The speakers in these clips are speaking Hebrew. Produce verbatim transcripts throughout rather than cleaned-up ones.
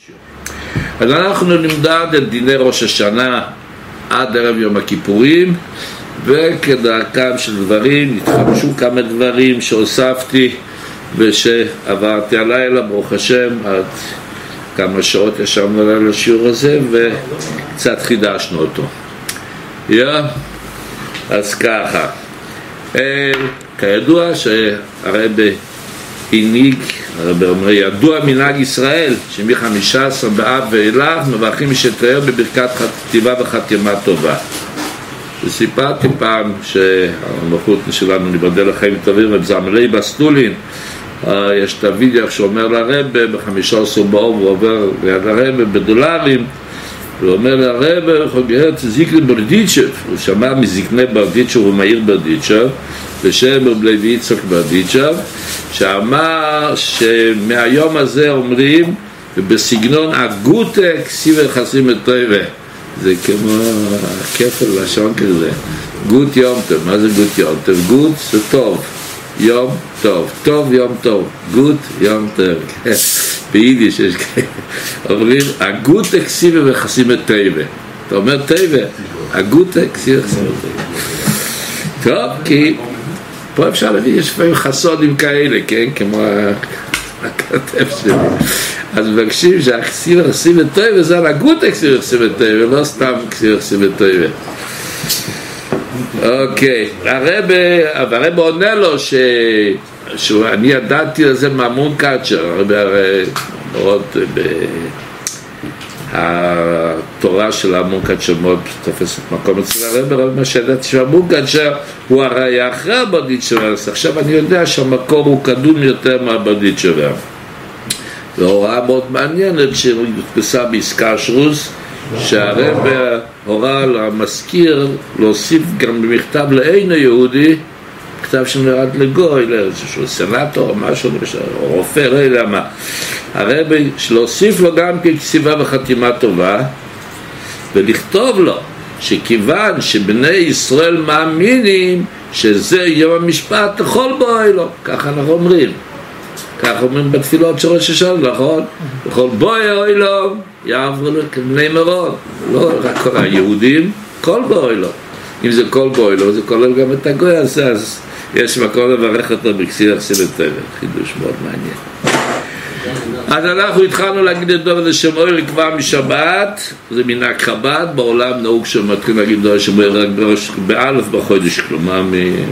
אז אנחנו נמדד את דיני ראש השנה עד ערב יום הכיפורים, וכדרכם של דברים נתחדשו כמה דברים שהוספתי ושעברתי הלילה, ברוך השם, עד כמה שעות ישבנו עליו לשיעור הזה וקצת חידשנו אותו. yeah. אז ככה, כידוע שהרבי הנהיג, הרבי אומר, ידוע מנהג ישראל שמ-חמישה עשר באב ואילך מברכים מי שתיאר בברכת כתיבה וחתימה טובה. וסיפרתי פעם שהמלכות שלנו ניבדל לחיים טובים, רב זמלי בסטולין, יש את הווידאו שאומר לרבי בחמישה עשר באב, הוא עובר ליד הרבי בדולרים, הוא אומר לרבי, חוגרת זיקרי ברדיצ'ב, הוא שמע מזקני ברדיצ'ב ומאיר ברדיצ'ב, בשם רב לוי יצחק ברדיצ'ב, שאמר שמהיום הזה אומרים, ובסגנון הגוטה כסיב יחסים את טובה, זה כמו כפל לשון כזה, גוט יום טוב. מה זה גוט יום טוב? גוט זה טוב, יום טוב, טוב יום טוב, גוט יום טוב. ביידיש יש כאלה אומרים הגוטה כסיב יחסים את טובה. אתה אומר טובה, הגוטה כסיב יחסים את טובה. טוב, כי פה אפשר להביא, יש לפעמים חסודים כאלה, כן? כמו הכתב שלי. אז מבקשים שהכסיב יחסים את טובה זה על הגות הכסיב יחסים את טובה, לא סתם כסיב יחסים את טובה. אוקיי, הרב עונה לו שאני ידעתי על זה מהמון קאצ'ר, הרב מאוד התורה של המון קאצ'ר מאוד תופסת מקום אצל הרב, אבל מה שידעתי שהמון קאצ'ר הוא הרי אחרי הברדיצ'ב, עכשיו אני יודע שהמקור הוא קדום יותר מהברדיצ'ב. והוראה מאוד מעניינת שהודפסה בעסקה שרוס, שהרב הורה למזכיר להוסיף גם במכתב לאין היהודי, מכתב שנרד לגוי, לאיזשהו סנטור או משהו, או רופא, לא יודע מה, הרב להוסיף לו גם ככתיבה וחתימה טובה, ולכתוב לו שכיוון שבני ישראל מאמינים שזה יום המשפט לכל בואי לו, ככה אנחנו אומרים, כך אומרים בתפילות של ראש השנה, נכון? בכל בואי אוי לו, יעברו לו כבני מרון. לא רק כל היהודים, כל בואי לו. אם זה כל בואי לו, זה כולל גם את הגוי הזה, אז יש מקום לברך אותו בכסיר יחסים את טבע. חידוש מאוד מעניין. אז אנחנו התחלנו להגיד את דבר השם אוהל כבר משבת, זה מנהג חב"ד, בעולם נהוג שמתחילים להגיד דבר השם אוהל רק באלף בחודש, כלומר,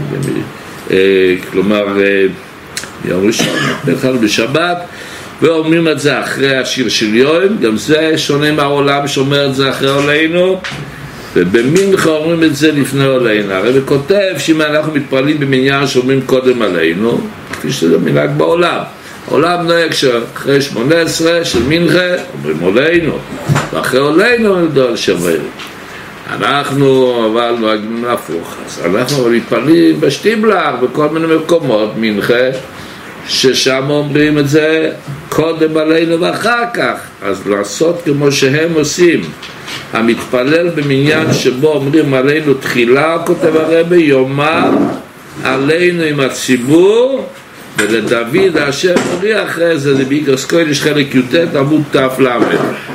כלומר, יום ראשון, בכלל בשבת, ואומרים את זה אחרי השיר של יום, גם זה שונה מהעולם שאומר את זה אחרי עולנו, ובמנחה אומרים את זה לפני עולנו. הרב כותב שאם אנחנו מתפעלים במניין שאומרים קודם עלינו, כפי שזה מנהג בעולם, העולם נוהג שאחרי שמונה עשרה של מנחה אומרים עולנו, ואחרי עולנו נדע על שווה. אנחנו אבל נוהגים להפוך, אז אנחנו מתפעלים בשטיבלר בכל מיני מקומות מנחה, ששם אומרים את זה קודם עלינו ואחר כך. אז לעשות כמו שהם עושים, המתפלל במניין שבו אומרים עלינו תחילה, כותב הרבי, יאמר עלינו עם הציבור, ולדוד השם הוריע אחרי זה, זה באיגרס קודש חלק י"ט עמוד ת"ל.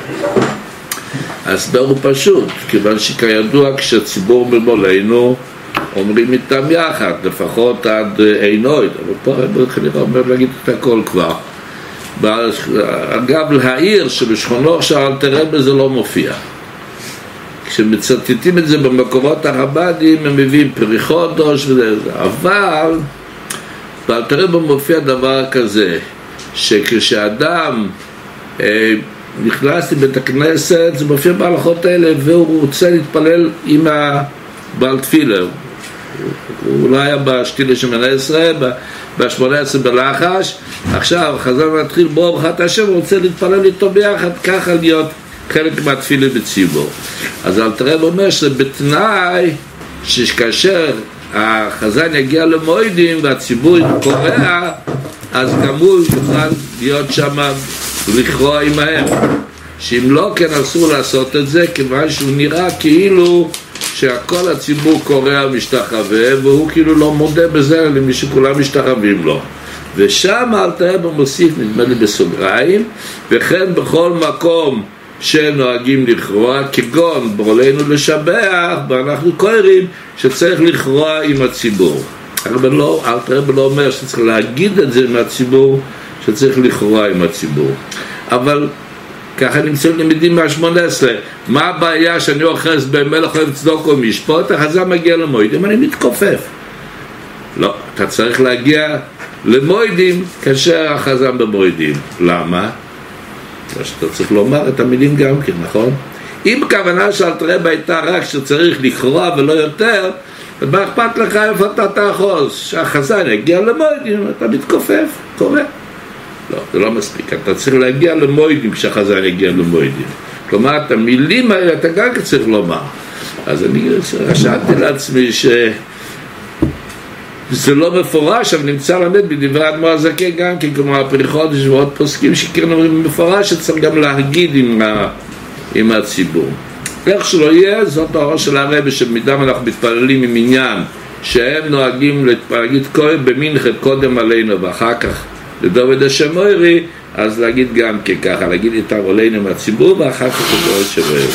אז הוא פשוט, כיוון שכידוע כשהציבור במולנו אומרים איתם יחד, לפחות עד עינוי, אבל פה אני אומר להגיד את הכל כבר. אגב, להעיר שבשכונו של אלתר רבי זה לא מופיע. כשמצטטים את זה במקורות הרב"דים, הם מביאים פרי חודש וזה, אבל באלתר רבי מופיע דבר כזה, שכשאדם אה, נכנס לבית הכנסת, זה מופיע בהלכות האלה, והוא רוצה להתפלל עם הבעל תפילה. הוא לא היה בשתילה שמונה עשרה, ב-שמונה עשרה בלחש, עכשיו חזר להתחיל בו ברכת השם, הוא רוצה להתפלל איתו ביחד, ככה להיות חלק מהתפילה בציבור. אז אלתר רבי אומר שזה בתנאי שכאשר החזן יגיע למועדים והציבור קורא, אז גם הוא יוכל להיות שם לכרוע עמהם, שאם לא כן אסור לעשות את זה, כיוון שהוא נראה כאילו שהכל הציבור קורא משתחווה, והוא כאילו לא מודה בזה למי שכולם משתחווים לו. ושם אלתר רבי מוסיף, נדמה לי בסוגריים, וכן בכל מקום שנוהגים לכרוע, כגון בעולנו לשבח, ואנחנו קוראים שצריך לכרוע עם הציבור. אבל לא, אלתר רבי לא אומר שצריך להגיד את זה עם הציבור, שצריך לכרוע עם הציבור. אבל ככה נמצאים למדים מה-שמונה עשרה. מה הבעיה שאני אוחז במלך אוהב צדוק ומשפוט? החזן מגיע למועדים, אני מתכופף. לא, אתה צריך להגיע למועדים כאשר החזן במועדים. למה? שאתה צריך לומר את המילים גם כן, נכון? אם הכוונה של אלתר רבי הייתה רק שצריך לכרוע ולא יותר, מה אכפת לך איפה אתה תאחוז? שהחזן יגיע למועדים, אתה מתכופף, קורה. לא, זה לא מספיק, אתה צריך להגיע למועדים כשהחזן יגיע למועדים. כלומר, את המילים האלה אתה גם צריך לומר. אז אני רשמתי לעצמי ש... זה לא מפורש, אבל נמצא למד בדברי האדמו"ר הזקן גם כן, כמו הפרי חודש ועוד פוסקים שכן אומרים מפורש שצריך גם להגיד עם, ה... עם הציבור. איך שלא יהיה, זאת האור של הרבי, שבמידם אנחנו מתפללים עם עניין שהם נוהגים להגיד כהן במנחה קודם עלינו ואחר כך לדוד השם מוירי, אז להגיד גם ככה, להגיד איתם עלינו מהציבור ואחר כך לדוד השם מוירי.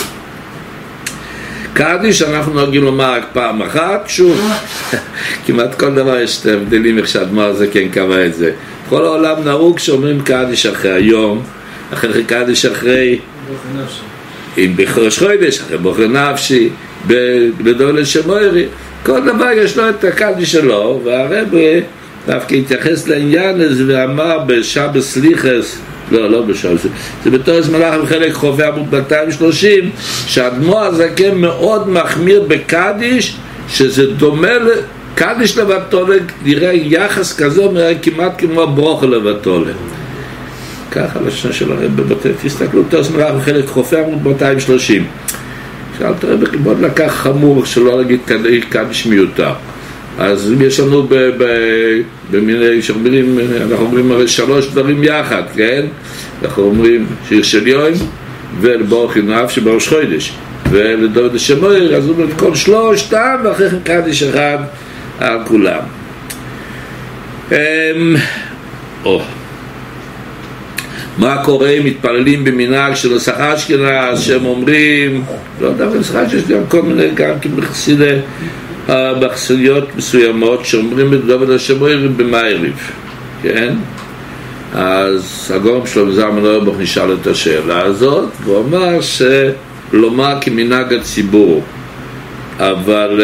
קדיש אנחנו נוהגים לומר רק פעם אחת, שוב, כמעט כל דבר יש את ההבדלים איך שהאדמו"ר הזה כן קבע את זה. כל העולם נהוג שאומרים קדיש אחרי היום, אחרי קדיש אחרי אם בחורש חודש, אחרי בוחר נפשי, לדוד השם מוירי, כל דבר יש לו את הקדיש שלו, והרבי דווקא התייחס לעניין הזה ואמר בשבת סליחס, לא, לא בשבת, זה בתור מלאך בחלק חובה עמוד מאתיים ושלושים, שהאדמו"ר הזקן מאוד מחמיר בקדיש, שזה דומה לקדיש לבטולה, נראה יחס כזו, נראה כמעט כמו ברוכה לבטולה. ככה לשנה של הרבי בבתי, תסתכלו, בתור מלאך בחלק חובה עמוד מאתיים ושלושים. שאלת הרבי מאוד לקח חמור שלא להגיד קדיש מיותר. אז יש לנו במיני שאומרים, אנחנו אומרים הרי שלוש דברים יחד, כן? אנחנו אומרים שיר של יום ולבורך נאף שבראש חודש ולדוד השם מוירי, אז אומרים כל שלושתם ואחרי כן קדיש אחד על כולם. או מה קורה אם מתפללים במנהג של נוסח אשכנז שהם אומרים, לא יודע, נוסח אשכנז יש גם כל מיני גם כבחסידי בחסויות מסוימות שאומרים את דוד השם מוירי במעריב, כן? אז הגאון שלמה זלמן אוירבך נשאל את השאלה הזאת והוא אמר שלומר כמנהג הציבור, אבל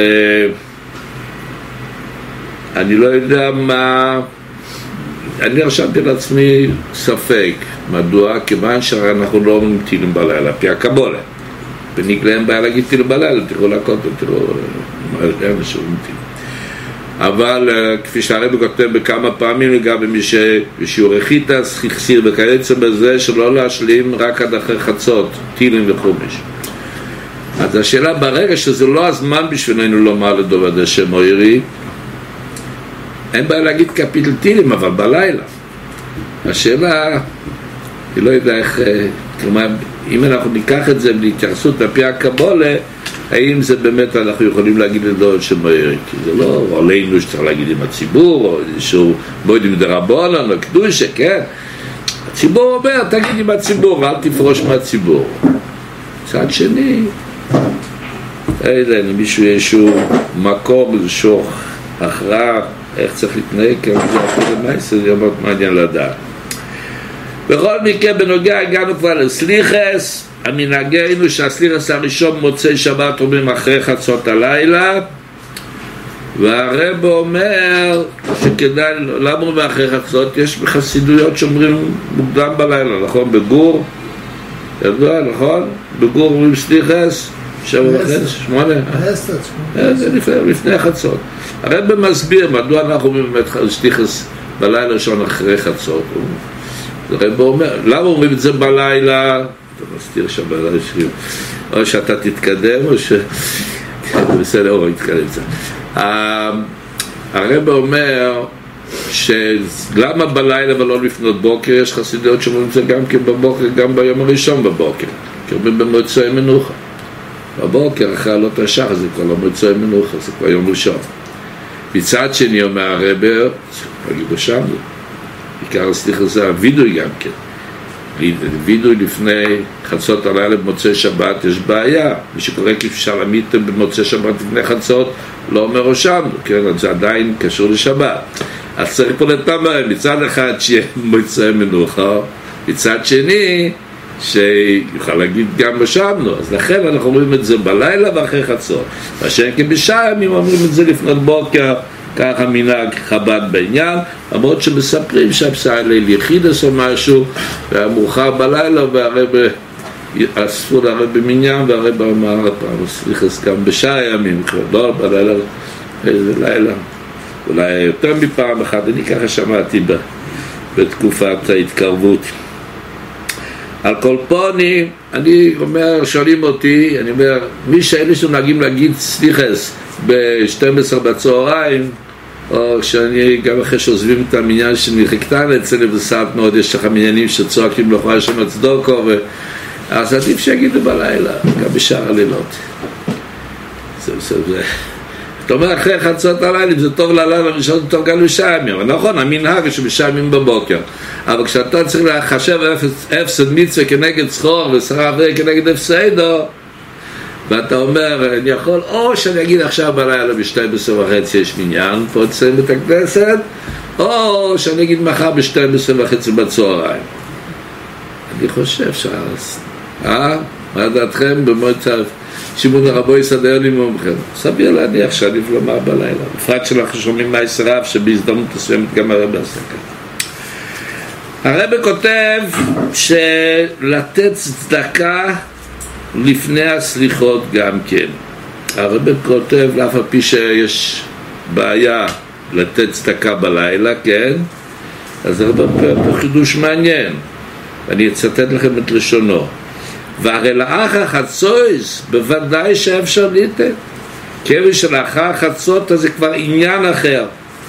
אני לא יודע מה, אני רשמתי לעצמי ספק מדוע, כיוון שאנחנו לא אומרים תהילים בלילה פי הקבולה ונגלם בעיה להגיד תהילים בלילה, תראו לכותל, תראו אין שום תהילים. אבל כפי שהרבי כותב בכמה פעמים לגבי מי ששיעורי חיטס, חכסיר וכיוצא בזה, שלא להשלים רק עד אחרי חצות תהילים וחומש. אז השאלה, ברגע שזה לא הזמן בשבילנו לומר לדוד השם מוירי, אין בעיה להגיד קפיטל תהילים, אבל בלילה. השאלה, אני לא יודע איך, כלומר, אם אנחנו ניקח את זה להתייחסות על פי הקבולה, האם זה באמת אנחנו יכולים להגיד לדוד השם מוירי? כי זה לא עלינו שצריך להגיד עם הציבור, או איזשהו מועדים דרבנן, או קדושה, כן? הציבור אומר, תגיד עם הציבור, אל תפרוש מהציבור. צד שני, אין מישהו איזשהו מקום, איזשהו הכרעה, איך צריך להתנהג, כי זה אפילו מייסר, זה מאוד מעניין לדעת. בכל מקרה, בנוגע הגענו כבר לסליחס, המנהגנו שהסליחס הראשון מוצאי שבת אומרים אחרי חצות הלילה, והרב אומר שכדאי, למה אומרים אחרי חצות? יש בחסידויות שאומרים מוקדם בלילה, נכון? בגור, ידוע, נכון? בגור אומרים סליחס, שבע וחצי, שמונה? זה לפני חצות. הרב מסביר מדוע אנחנו אומרים סליחס בלילה ראשון אחרי חצות. הרב אומר, למה אומרים את זה בלילה? אתה מסתיר שם בלילה שרים, או שאתה תתקדם או ש... בסדר, או יתקדם קצת. הרב אומר שלמה בלילה ולא לפנות בוקר? יש חסידות שאומרים את זה גם כן בבוקר, גם ביום הראשון בבוקר, כי אומרים במוצאי מנוחה. בבוקר אחרי עלות השחר זה כבר לא מוצאי מנוחה, זה כבר יום ראשון. מצד שני אומר הרב, תגידו שם, עיקר הסליחה זה הווידוי גם כן. וידוי לפני חצות הלילה במוצאי שבת יש בעיה. מי שקורא כשלמיתם במוצאי שבת לפני חצות לא אומר רושמנו, כן? זה עדיין קשור לשבת. אז צריך פה לתמר, מצד אחד שיהיה מוצאי מנוחה, מצד שני שיוכל להגיד גם רושמנו. אז לכן אנחנו אומרים את זה בלילה ואחרי חצות. והשאר כבשעה ימים אומרים את זה לפנות בוקר, ככה מנהג חב"ד בעניין, למרות שמספרים שהפסע ליל יחידס או משהו, והמאוחר בלילה, והרב אספו לרב במניין, והרב אמר פעם, סליחס גם בשעה ימים, לא בלילה, איזה לילה, אולי יותר מפעם אחת, אני ככה שמעתי ב, בתקופת ההתקרבות. על כל פונים, אני אומר, שואלים אותי, אני אומר, מי שאלה שנוהגים להגיד סליחס ב-שתים עשרה בצהריים, או כשאני גם אחרי שעוזבים את המניין שמחקתן אצלנו בסעת מאוד, יש לך מניינים שצועקים לכאורה שם הצדוקו, ו... אז עדיף שיגידו בלילה, גם בשאר הלילות. זה, זה, זה. אתה אומר, אחרי חצות הלילה, אם זה טוב ללילה, ראשון זה טוב גם בשעה ימים. נכון, המנהג שבשעה ימים בבוקר. אבל כשאתה צריך לחשב אפסד מצווה כנגד זכור, ושרה עברי כנגד הפסדו, ואתה אומר, אני יכול, או שאני אגיד עכשיו בלילה ב-שתים עשרה וחצי יש מניין, פה אצלנו בית הכנסת, או שאני אגיד מחר ב-שתים עשרה וחצי בצהריים. אני חושב שאז, אה? מה דעתכם במועצת שמעון הרבו יסדר לי מומכם? סביר להניח שעדיף לומר בלילה. בפרט שאנחנו שומעים מהישרף שבהזדמנות מסוימת גם הרב עסקה. הרב כותב שלתת צדקה לפני הסליחות גם כן. הרב כותב לאף על פי שיש בעיה לתת צדקה בלילה, כן? אז הרב פה חידוש מעניין. ואני אצטט לכם את לשונו. והרי לאחר חצות בוודאי שאפשר לתת. כיוון שלאחר חצות זה כבר עניין אחר.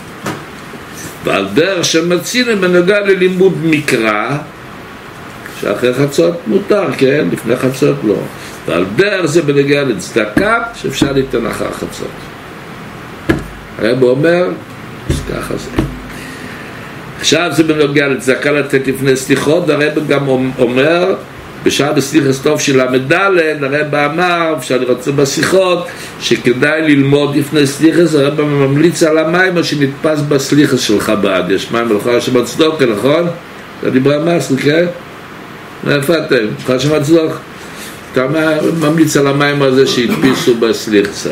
ועל דרך שמצינו בנוגע ללימוד מקרא, שאחרי חצות מותר, כן? לפני חצות לא. ועל דרך זה בנוגע לצדקה שאפשר לתת אחר חצות. הרב אומר, אז ככה זה. עכשיו זה בנוגע לצדקה לתת לפני סליחות, והרב גם אומר, בשעה בסליחס טוב של המדלת, הרב אמר, אפשר לראות זה בשיחות, שכדאי ללמוד לפני סליחס, הרב ממליץ על המים, או שנתפס בסליחס של חב"ד. יש מים בלכה שבת צדוקה, נכון? אתה דיבר מה, סליחה? איפה אתם? בלכה שבת צדוקה. אתה ממליץ על המים הזה שהתפיסו בסליחס.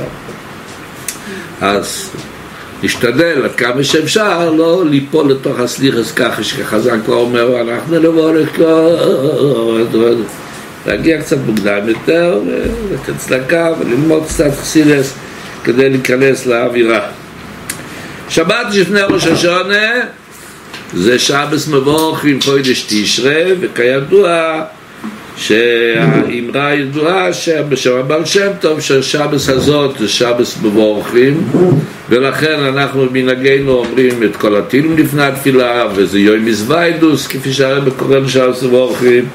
אז נשתדל עד כמה שאפשר לא ליפול לתוך הסליחס ככה שחזן כבר אומר אנחנו נבוא לכל להגיע קצת מוקדם יותר ולתת צדקה וללמוד קצת חסידות כדי להיכנס לאווירה. שבת לפני ראש השונה זה שבס מבורך עם חודש תשרי, וכידוע שהאמרה ידועה שבשם הבעל שם טוב שהשבס הזאת זה שבס מבורכים, ולכן אנחנו מנהגנו אומרים את כל התהילים לפני התפילה, וזה יום מזווידוס כפי שהרב קורא לשבס מבורכים,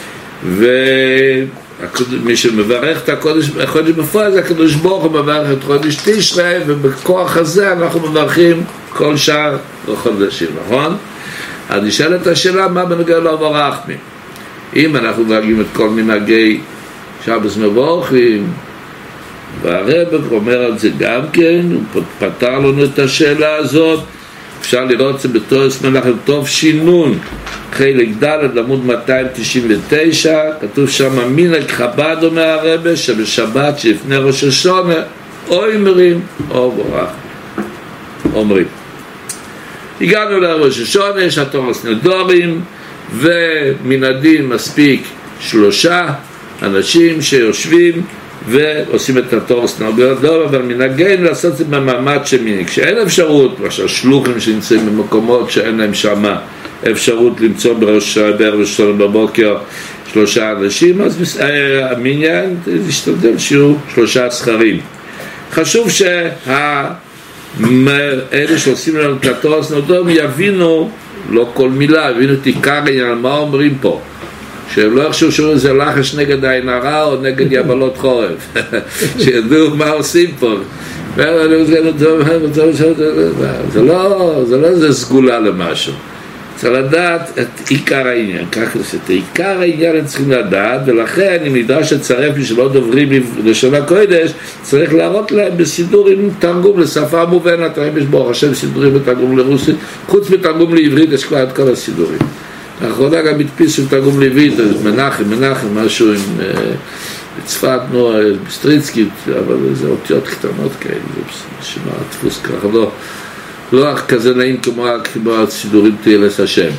ומי שמברך את הקודש, החודש בפועל זה הקדוש ברוך הוא מברך את חודש תשרי, ובכוח הזה אנחנו מברכים כל שאר החודשים, נכון? אז נשאלת השאלה מה בנוגע לברכנו. אם אנחנו נהגים את כל מנהגי שבס מבורכים, והרב אומר על זה גם כן, הוא פתר לנו את השאלה הזאת, אפשר לראות את זה בתורס מלאכת טוב שינון, חלק ד' עמוד מאתיים תשעים ותשע, כתוב שם מנהג חב"ד אומר הרב, שבשבת שלפני ראש השונה, או אומרים או ברך, אומרים. הגענו לראש השונה, יש התורס נדורים, ומן הדין מספיק שלושה אנשים שיושבים ועושים את התורס נדור, אבל מנהגנו לעשות את זה במעמד שמיני. כשאין אפשרות, למשל שלוחים שנמצאים במקומות שאין להם שמה אפשרות למצוא בראש השונה בבוקר שלושה אנשים, אז המניין ישתדל שיהיו שלושה סחרים. חשוב שה אלה שעושים לנו את התורס נדור יבינו, לא כל מילה, הבינו את עיקר העניין, מה אומרים פה? שהם לא יחשבו שזה לחש נגד עין הרע או נגד יבלות חורף, שידעו מה עושים פה. זה לא, זה לא איזה סגולה למשהו. צריך לדעת את עיקר העניין, ככה זה, את עיקר העניין הם צריכים לדעת, ולכן אם נדרש לצרף לי שלא דוברים לשון הקודש, צריך להראות להם בסידור עם תרגום לשפה מובנת, האם יש ברוך השם סידורים בתרגום לרוסית, חוץ מתרגום לעברית יש כבר את כל הסידורים. לאחרונה גם הדפיסו תרגום לעברית, מנחם, מנחם, משהו עם צפת, נו, סטריצקי, אבל זה אותיות קטנות כאלה, זה שמה, דפוס ככה, לא, לא כזה נעים כמו, כמו הסידורים תהילת השם.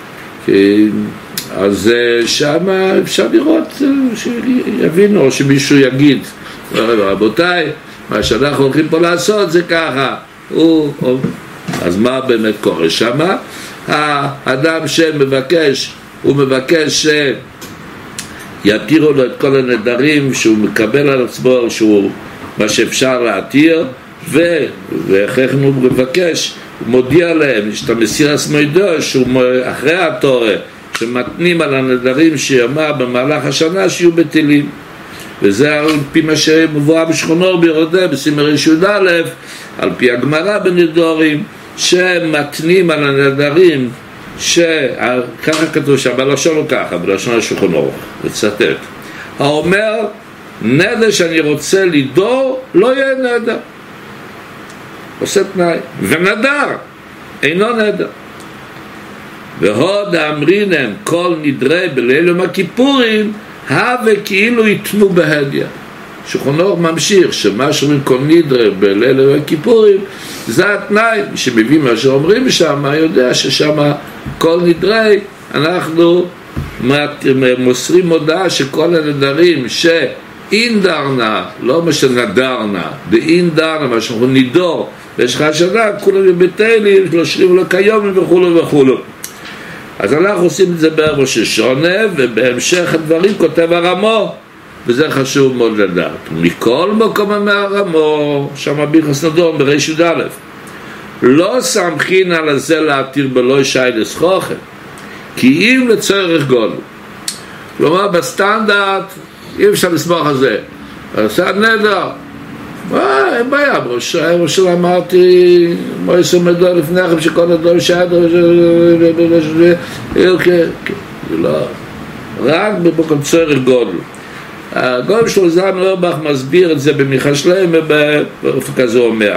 אז שם אפשר לראות, שיבינו, או שמישהו יגיד, רבותיי, מה שאנחנו הולכים פה לעשות זה ככה, הוא, הוא, אז מה באמת קורה שם? האדם שמבקש, הוא מבקש שיתירו לו את כל הנדרים שהוא מקבל על עצמו, שהוא מה שאפשר להתיר, ואחרי כן הוא מבקש, הוא מודיע להם, יש את המסיר הסמוידו, שהוא אחרי התורה, שמתנים על הנדרים שיאמר במהלך השנה שיהיו בטלים. וזה על פי מה שמבואה בשכונו בירודה, בסימר ישוד א', על פי הגמרא בנדורים, שמתנים על הנדרים, שככה כתוב שם, בלשון הוא ככה, בלשון השולחן ערוך, לצטט. האומר, נדר שאני רוצה לדור, לא יהיה נדר. עושה תנאי. ונדר, אינו נדר. והוד האמרינם כל נדרי בליל יום הכיפורים, הווה כאילו יתנו בהדיה. שולחן ערוך ממשיך שמה שאומרים כל נדרי בליל יום הכיפורים, זה התנאי. מי שמבין מה שאומרים שם, יודע ששם כל נדרי, אנחנו מוסרים הודעה שכל הנדרים שאינדרנה, לא מה שנדרנה, באינדרנה, מה שאנחנו נידור, ויש לך שנה, כולם בבטלים, לא שריבו לו כיום וכולו וכולו. אז אנחנו עושים את זה בערב ראש השונה, ובהמשך הדברים כותב הרמו, וזה חשוב מאוד לדעת. מכל מקום מהרמו, שם ביחס נדון בריש י' א', לא סמכין על הזה להתיר בלא שי לסחוכם, כי אם לצורך גול. כלומר, בסטנדרט, אי אפשר לסמוך על זה. עושה נדר. אין בעיה, בראש של אמרתי, מה יש עומדו לפניכם שכל הדור שעד, זה לא, רק במקום צורך גודל. הגודל שלו זן אורבך מסביר את זה במיכה שלהם, ובאופן כזה אומר,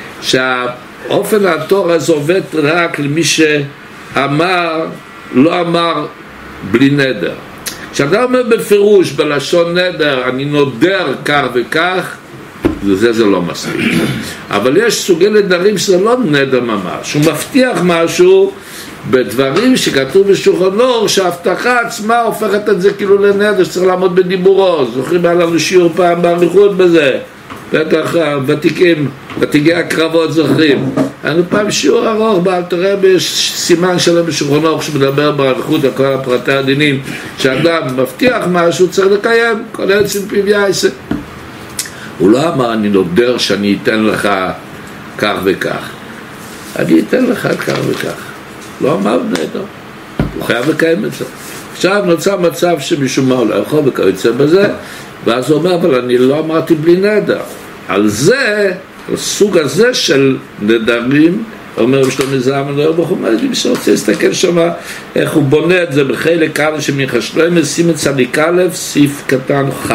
שהאופן התור הזה עובד רק למי שאמר, לא אמר בלי נדר. כשאתה אומר בפירוש, בלשון נדר, אני נודר כך וכך, זה זה לא מספיק. אבל יש סוגי נדרים שזה לא נדר ממש. הוא מבטיח משהו בדברים שכתוב בשולחן ערוך, שההבטחה עצמה הופכת את זה כאילו לנדר, שצריך לעמוד בדיבורו. זוכרים היה לנו שיעור פעם באריכות בזה. בטח ותיקים, ותיקי הקרבות זוכרים. היינו פעם שיעור ארוך, בעל תראה בסימן שלם בשולחן ערוך שמדבר באריכות על כל הפרטי הדינים, שאדם מבטיח משהו צריך לקיים, כל עצם פיו יעשה. הוא לא אמר, אני נודר שאני אתן לך כך וכך. אני אתן לך כך וכך. לא אמר נדר. הוא חייב לקיים את זה. עכשיו נוצר מצב שמישהו מה הוא לא יכול וכיוצא בזה, ואז הוא אומר, אבל אני לא אמרתי בלי נדר. על זה, הסוג הזה של נדרים, אומר שלומי זלמן אוירבך, מי שרוצה להסתכל שם איך הוא בונה את זה בחלק א' שמיכה שלמה, שים צדיק א', סעיף קטן כ'.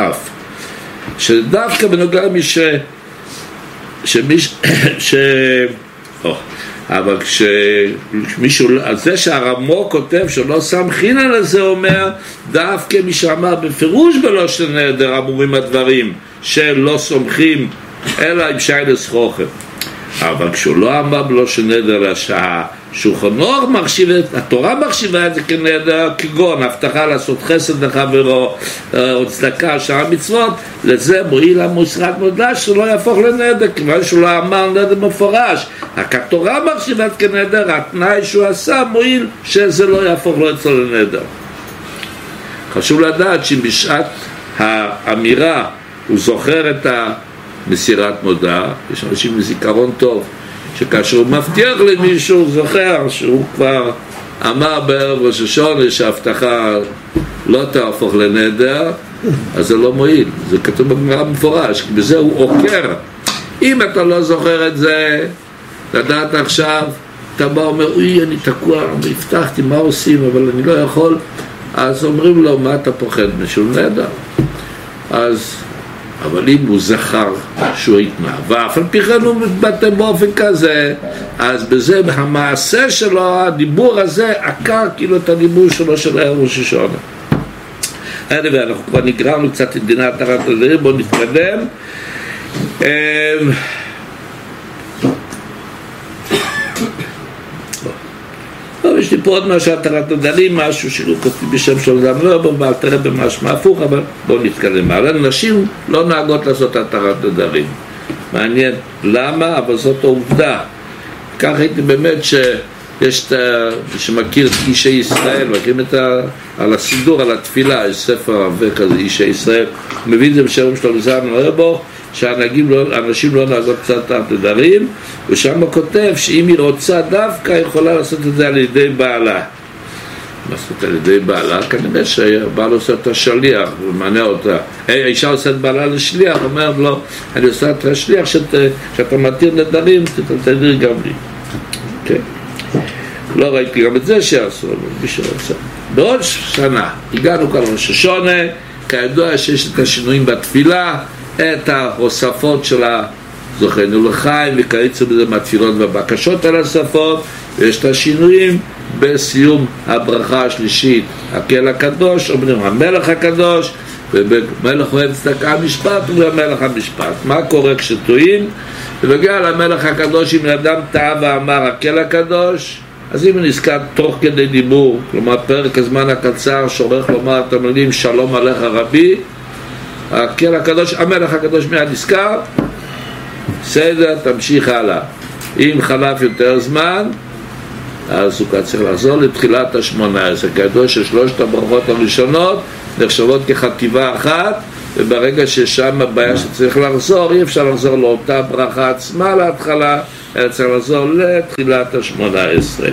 שדווקא בנוגע למי ש... שמיש... ש... או, אבל כשמישהו... אז זה שהרמו כותב שלא שם חין על זה, אומר דווקא מי שאמר בפירוש בלושן נדר אמורים הדברים שלא סומכים אלא עם שי לסחוכם. אבל כשהוא לא אמר בלושן נדר לשעה שולחן ערוך מחשיב את, התורה מחשיבה את זה כנדר, כגון הבטחה לעשות חסד לחברו או צדקה שאר המצוות, לזה מועיל המוסרת מודע שלא יהפוך לנדר, כיוון שהוא לא אמר נדר מפורש. רק התורה מחשיבה את כנדר, התנאי שהוא עשה מועיל שזה לא יהפוך לו אצלו לנדר. חשוב לדעת שבשעת האמירה הוא זוכר את המסירת מודע, יש אנשים מזיכרון טוב, שכאשר הוא מבטיח למישהו, הוא זוכר שהוא כבר אמר בערב ראש השונה שההבטחה לא תהפוך לנדר, אז זה לא מועיל. זה כתוב בגמרא מפורש, כי בזה הוא עוקר. אם אתה לא זוכר את זה, לדעת עכשיו אתה בא אומר, אוי, אני תקוע, הבטחתי, מה עושים, אבל אני לא יכול. אז אומרים לו, מה אתה פוחד משום נדע? אז, אבל אם הוא זכר שהוא התנה, ואף על פי כן הוא מתבטא באופן כזה, אז בזה, המעשה שלו, הדיבור הזה, עקר כאילו את הדיבור שלו של ערב ראש השנה. anyway, אנחנו כבר נגרמנו קצת את דיני התרת נדרים, בואו נתקדם. יש לי פה עוד משהו התרת נדרים, משהו שלא כותבים בשם של אדם לא, בואו תראה במשהו הפוך, אבל בואו נתקדם. אבל נשים לא נהגות לעשות התרת נדרים. מעניין למה, אבל זאת העובדה. כך הייתי באמת שיש את ה... שמכיר את אישי ישראל, מכירים את ה... על הסידור, על התפילה, יש ספר הרבה כזה, אישי ישראל, מביא את זה בשם שלו לזמן רבו, שהאנשים לא, לא נהגות קצת נדרים, ושם הוא כותב שאם היא רוצה דווקא, היא יכולה לעשות את זה על ידי בעלה. מה זאת על ידי בעלה? כנראה שהבעל עושה את השליח, הוא מענה אותה. האישה עושה את בעלה לשליח, אומר לו, אני עושה את השליח, שאת, שאתה מתיר נדרים, תתיר גם לי. כן. לא ראיתי גם את זה שעשו, אבל מי שרוצה. בעוד שנה, הגענו כאן ראש השונה, כידוע שיש את השינויים בתפילה, את ההוספות של הזוכנו לחיים, וכיוצא בזה מהתפילות והבקשות על השפות, ויש את השינויים בסיום הברכה השלישית, הקהל הקדוש, אומרים המלך הקדוש, ומלך אוהב צדקה המשפט, ומלך המשפט. מה קורה כשטועים? ובגלל המלך הקדוש, אם אדם טעה ואמר הקהל הקדוש, אז אם הוא נזכר תוך כדי דיבור, כלומר פרק הזמן הקצר שעורך לומר את המילים שלום עליך רבי, הקהל הקדוש, המלך הקדוש מיד נזכר, בסדר, תמשיך הלאה. אם חלף יותר זמן, אז הוא צריך לחזור לתחילת השמונה עשרה, כידוע ששלושת הברכות הראשונות נחשבות כחטיבה אחת, וברגע ששם הבעיה שצריך לחזור, אי אפשר לחזור לאותה ברכה עצמה להתחלה, אלא צריך לחזור לתחילת השמונה עשרה.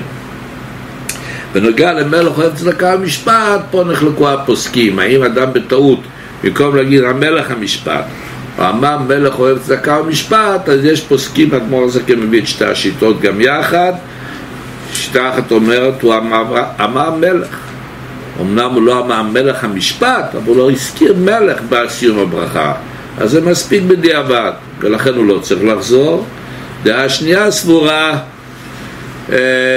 בנוגע למלך אוהב צדקה המשפט, פה נחלקו הפוסקים, האם אדם בטעות, במקום להגיד המלך המשפט, או אמר מלך אוהב צדקה המשפט, אז יש פוסקים, הגמרא הזה מביא את שתי השיטות גם יחד. שיטה אחת אומרת, הוא אמר, אמר מלך, אמנם הוא לא אמר מלך המשפט, אבל הוא לא הזכיר מלך בסיום הברכה, אז זה מספיק בדיעבד, ולכן הוא לא צריך לחזור. דעה שנייה סבורה, אה,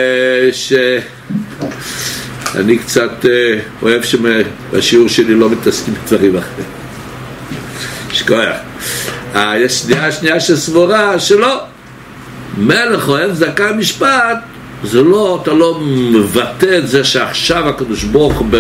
שאני קצת אה, אוהב שבשיעור שלי לא מתעסקים בדברים אחרים, שכוייך. אה, יש דעה שנייה שסבורה שלא, מלך אוהב צדקה משפט, זה לא, אתה לא מבטא את זה שעכשיו הקדוש ברוך הוא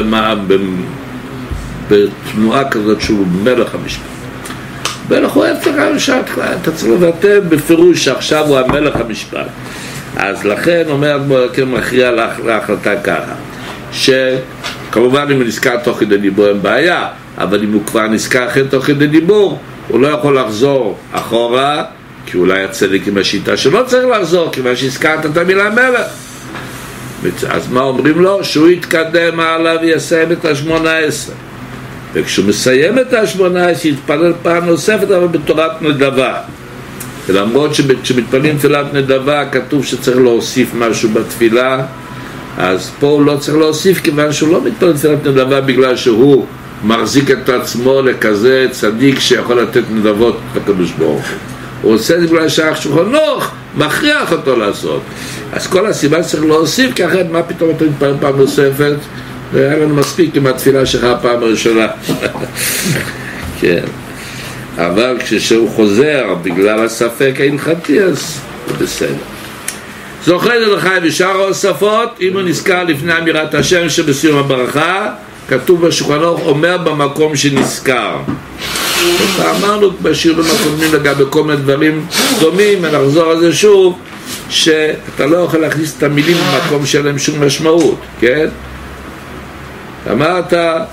בתנועה כזאת שהוא מלך המשפט. מלך אוהב צדקה משפט, אתה צריך לבטא בפירוש שעכשיו הוא המלך המשפט. אז לכן אומר כן מכריע להחלטה ככה, שכמובן אם הוא נזכר תוך כדי דיבור אין בעיה, אבל אם הוא כבר נזכר אחרי תוך כדי דיבור, הוא לא יכול לחזור אחורה, כי אולי הצדק עם השיטה שלא צריך לחזור, כיוון שהזכרת את המילה מלך. אז מה אומרים לו? שהוא יתקדם הלאה ויסיים את השמונה עשרה. וכשהוא מסיים את השמונה עשרה, יתפלל פעם נוספת, אבל בתורת נדבה. ולמרות שכשמתפללים תפילת נדבה, כתוב שצריך להוסיף משהו בתפילה, אז פה הוא לא צריך להוסיף, כיוון שהוא לא מתפלל תפילת נדבה בגלל שהוא מחזיק את עצמו לכזה צדיק שיכול לתת נדבות לקדוש ברוך הוא. הוא עושה את זה בגלל שהשולחן ערוך מכריח אותו לעשות. אז כל הסיבה צריך להוסיף, כי אחרת מה פתאום אתה מתפלל פעם נוספת? והיה לנו מספיק עם התפילה שלך הפעם הראשונה. כן. אבל כשהוא חוזר בגלל הספק ההלכתי, אז הוא בסדר. זוכר לחיים ושאר ההוספות, אם הוא נזכר לפני אמירת השם שבסיום הברכה, כתוב בשולחן ערוך אומר במקום שנזכר. אמרנו בשיעורים הקודמים לגבי כל מיני דברים דומים, ונחזור על זה שוב, שאתה לא יכול להכניס את המילים במקום שלהם שום משמעות, כן? אמרת,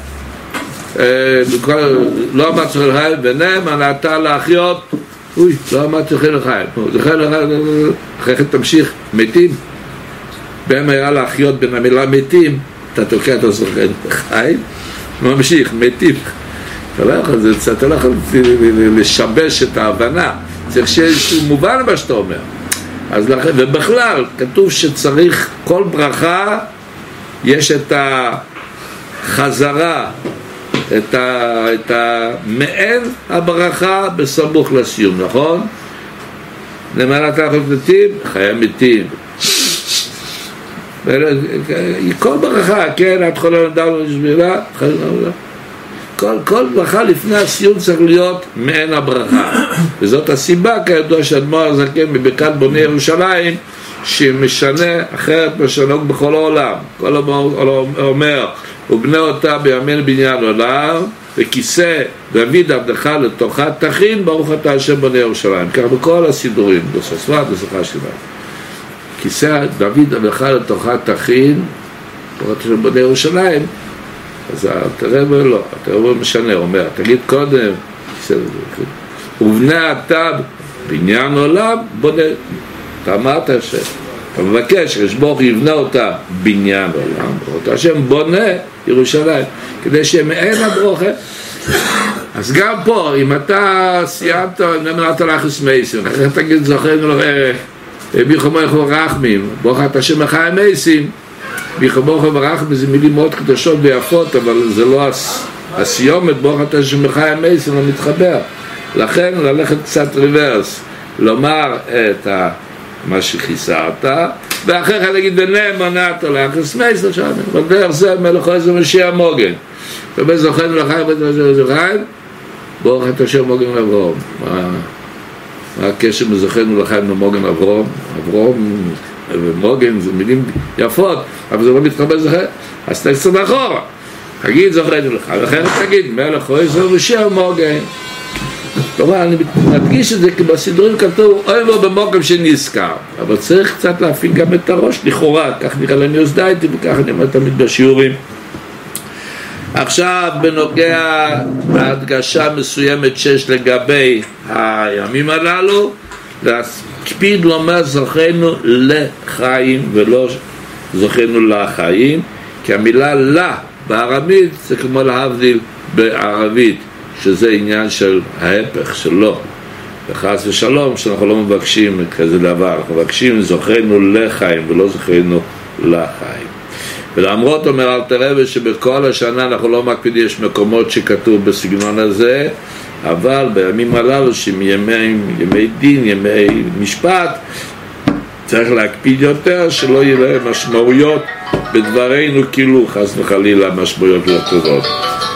לא אמרת זכר לחיים, ונאמן אתה להחיות, אוי, לא אמרת זכר לחיים, זכר לחיים, אחרי כן תמשיך, מתים, בהם היה להחיות בין המילה מתים, אתה תוקע את הזכר לחיים, ממשיך, מתים. אתה לא יכול, אתה לא יכול לשבש את ההבנה, צריך שיהיה איזשהו מובן מה שאתה אומר. אז לכן, ובכלל, כתוב שצריך כל ברכה, יש את החזרה, את, ה, את המעין הברכה בסמוך לסיום, נכון? למעלה תחת מתים, חיי מתים. כל ברכה, כן, עד כל הנדל ושבילה, כל, כל ברכה לפני הסיום צריך להיות מעין הברכה. וזאת הסיבה, כידוע, שאדמו"ר הזקן בברכת בוני ירושלים, שמשנה אחרת משנהוג בכל העולם. כל אומר, ובנה אותה בימין בניין עולם, וכיסא דוד עבדך לתוכה תכין, ברוך אתה השם בוני ירושלים. כך בכל הסידורים, בססוות, בסוכה שלנו. כיסא דוד עבדך לתוכה תכין, ברוך אתה השם בוני ירושלים. אז תראה ולא, תראה ומשנה, אומר, תגיד קודם, ובנה אתה בניין עולם, בונה, אתה אמרת השם, אתה מבקש, רשבוך יבנה אותה בניין עולם, אותה השם בונה ירושלים, כדי שמעין הברוכה. אז גם פה, אם אתה סיימת, אם אמרת לחס מייסים, אחרי תגיד זוכרנו לו, ביחומך ורחמים, ברוך אתה השם לחי מייסים, ביחומך ורחמים זה מילים מאוד קדושות ויפות, אבל זה לא הסיומת, ברוך אתה השם לחי מייסים, לא מתחבר. לכן ללכת קצת ריברס, לומר את מה שחיסרת, ואחר כך להגיד ונאמנת לחס מייסים, בדרך זה מלך עזר משיח מוגן. ובזוכרנו לחי בזוכרנו, ברוך אתה השם מוגן אברהם. מה הקשר מזוכרנו לחי מוגן אברהם? אברהם ומוגן זה מילים יפות, אבל זה לא מתחבר זוכר, אז תקצת אחורה. תגיד זוכרנו לך, ואחר תגיד מלך עזר משיח מוגן. כלומר, אני מדגיש את זה כי בסידורים כתוב אוי לו במוקם שנזכר, אבל צריך קצת להפעיל גם את הראש לכאורה, כך נראה לנו יוסדייתי וכך אני אומר תמיד בשיעורים. עכשיו בנוגע להדגשה מסוימת שיש לגבי הימים הללו, להקפיד לומר זוכרנו לחיים ולא זוכרנו לחיים, כי המילה לה בארמית זה כמו להבדיל בערבית, שזה עניין של ההפך שלו, וחס ושלום שאנחנו לא מבקשים כזה דבר, אנחנו מבקשים זוכרנו לחיים ולא זוכרנו לחיים. ולמרות אומר אל תראה שבכל השנה אנחנו לא מקפידים, יש מקומות שכתוב בסגנון הזה, אבל בימים הללו שהם ימי, ימי דין, ימי משפט, צריך להקפיד יותר שלא יהיה להם משמעויות בדברינו כאילו חס וחלילה משמעויות לא טובות.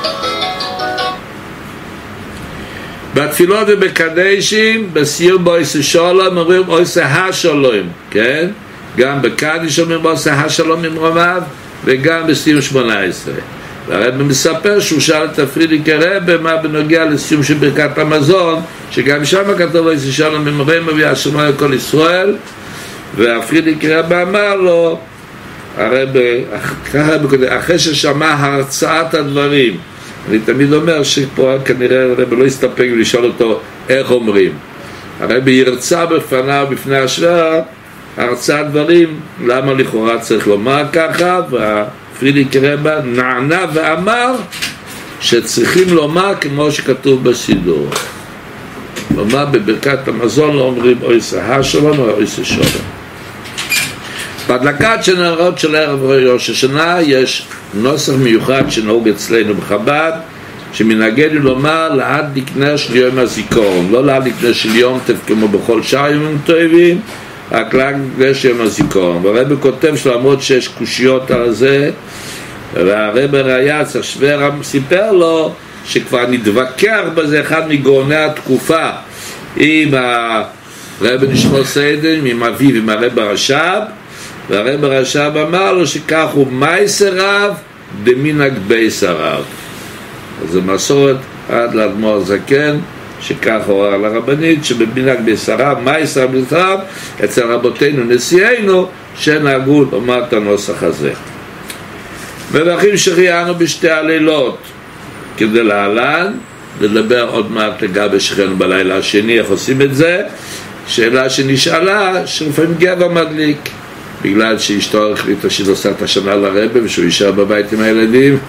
בתפילות ובקדשים, בסיום בויסה שלום, אומרים בויסה השלום, כן? גם בקדיש אומרים בויסה השלום עם רמב, וגם בסיום שמונה עשרה. והרב מספר שהוא שאל את הפרידיקי רבי מה בנוגע לסיום של ברכת המזון, שגם שם כתוב בויסה שלום עם רמב מביא השלום לכל ישראל, והפרידיקי רבי אמר לו, הרבי, אחרי ששמע הרצאת הדברים, אני תמיד אומר שפה כנראה הרבי לא יסתפק לשאול אותו איך אומרים. הרבי ירצה בפניו, בפני השוואה, הרצאה דברים, למה לכאורה צריך לומר ככה, והפרידיקי רבי נענה ואמר שצריכים לומר כמו שכתוב בסידור. לומר בברכת המזון לא אומרים אויסה השלום או אויסה שלום. בהדלקת שנרות של ערב ראש השנה יש נוסח מיוחד שנהוג אצלנו בחב"ד, שמנהגנו לומר להדליק נר של יום הזיכרון, לא להדליק נר של יום טוב כמו בכל שאר ימים טובים, רק להדליק נר של יום הזיכרון. והרבי כותב שלמרות שיש קושיות על זה, והרבי רייץ השוור סיפר לו שכבר נתווכח בזה אחד מגאוני התקופה עם הרבי נשמור סיידן, עם אביו, עם הרבי רש"ב, והרב הרש"ב אמר לו שכך הוא מייסר רב דמינג בייסר רב. אז זה מסורת עד לאדמו"ר הזקן שכך הורה על הרבנית שבמינג בייסר רב, מייסר בייסר רב, אצל רבותינו נשיאינו שנהגו לומר את הנוסח הזה. מברכים שריינו בשתי הלילות כדי להלן, לדבר עוד מעט לגבי שכנו בלילה השני איך עושים את זה. שאלה שנשאלה שלפעמים גבר מדליק בגלל שאשתו החליטה שהיא עושה את השנה לרבי ושהוא יישאר בבית עם הילדים,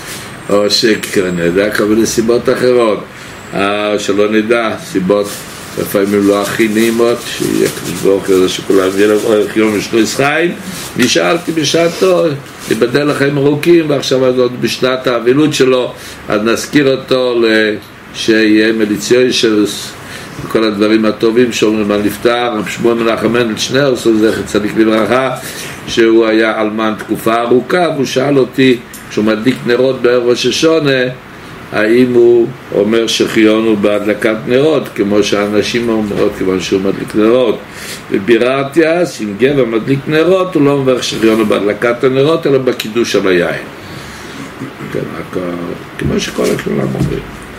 או שכן, אני יודע, כל מיני סיבות אחרות, שלא נדע, סיבות לפעמים לא הכי נעימות, שיהיה כזבור כזה שכולם יהיה להם אורך יום ושלוש חיים. נשאלתי בשעתו, ייבדל לחיים ארוכים, ועכשיו עוד בשנת האבילות שלו, אז נזכיר אותו שיהיה מליציוי של כל הדברים הטובים שאומרים על נפטר, רב שמואל מנחם מנדל שנרס, זכר צדיק לברכה, שהוא היה אלמן תקופה ארוכה, והוא שאל אותי, כשהוא מדליק נרות בערב ראש השונה, האם הוא אומר שחיונו בהדלקת נרות, כמו שהאנשים אומרות, כיוון שהוא מדליק נרות. וביררתי אז, אם גבר מדליק נרות, הוא לא אומר שחיונו בהדלקת הנרות, אלא בקידוש של היין. כן, כמו שכל הכלולם אומרים.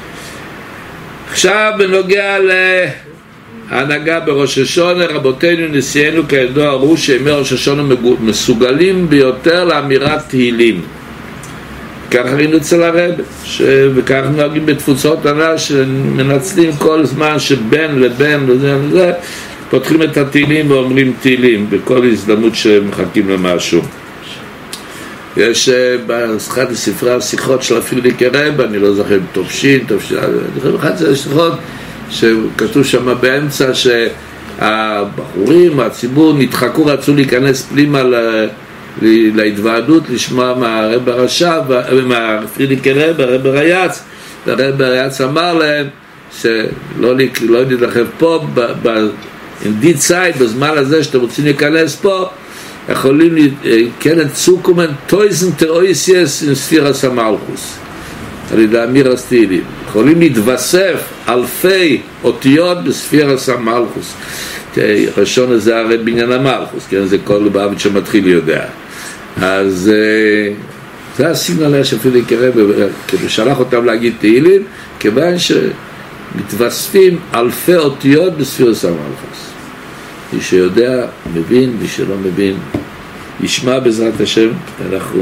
עכשיו בנוגע להנהגה בראש השונה, רבותינו נשיאנו כידוע אמרו שימי ראש השונה מסוגלים ביותר לאמירת תהילים. כך ראינו אצל הרב, וכך נוהגים בתפוצות הנ"ל שמנצלים כל זמן שבין לבין לזה לזה, פותחים את התהילים ואומרים תהילים בכל הזדמנות שמחכים למשהו. יש באחד הספרי השיחות של הפרידיקי רב, אני לא זוכר, תופשין, תופשין, אחד השיחות שכתוב שם באמצע שהבחורים, הציבור נדחקו, רצו להיכנס פנימה להתוועדות, לשמוע מהרב הרש"ב, מהפרידיקי רב, הרב הרייץ, והרב הרייץ אמר להם שלא נדחף פה, באינדיד סייד, בזמן הזה שאתם רוצים להיכנס פה, יכולים כן צוקומן טויזן טרויסיאס עם ספירס המלכוס על ידי אמירס תהילים, יכולים להתווסף אלפי אותיות בספירס המלכוס. ראשון הזה הרי בניין המלכוס, כן, זה כל בעבד שמתחיל יודע. אז זה הסיגנל שאפילו יקרה, כאילו שלח אותם להגיד תהילים, כיוון שמתווספים אלפי אותיות בספירס המלכוס. מי שיודע מבין, מי שלא מבין ישמע בעזרת השם. אנחנו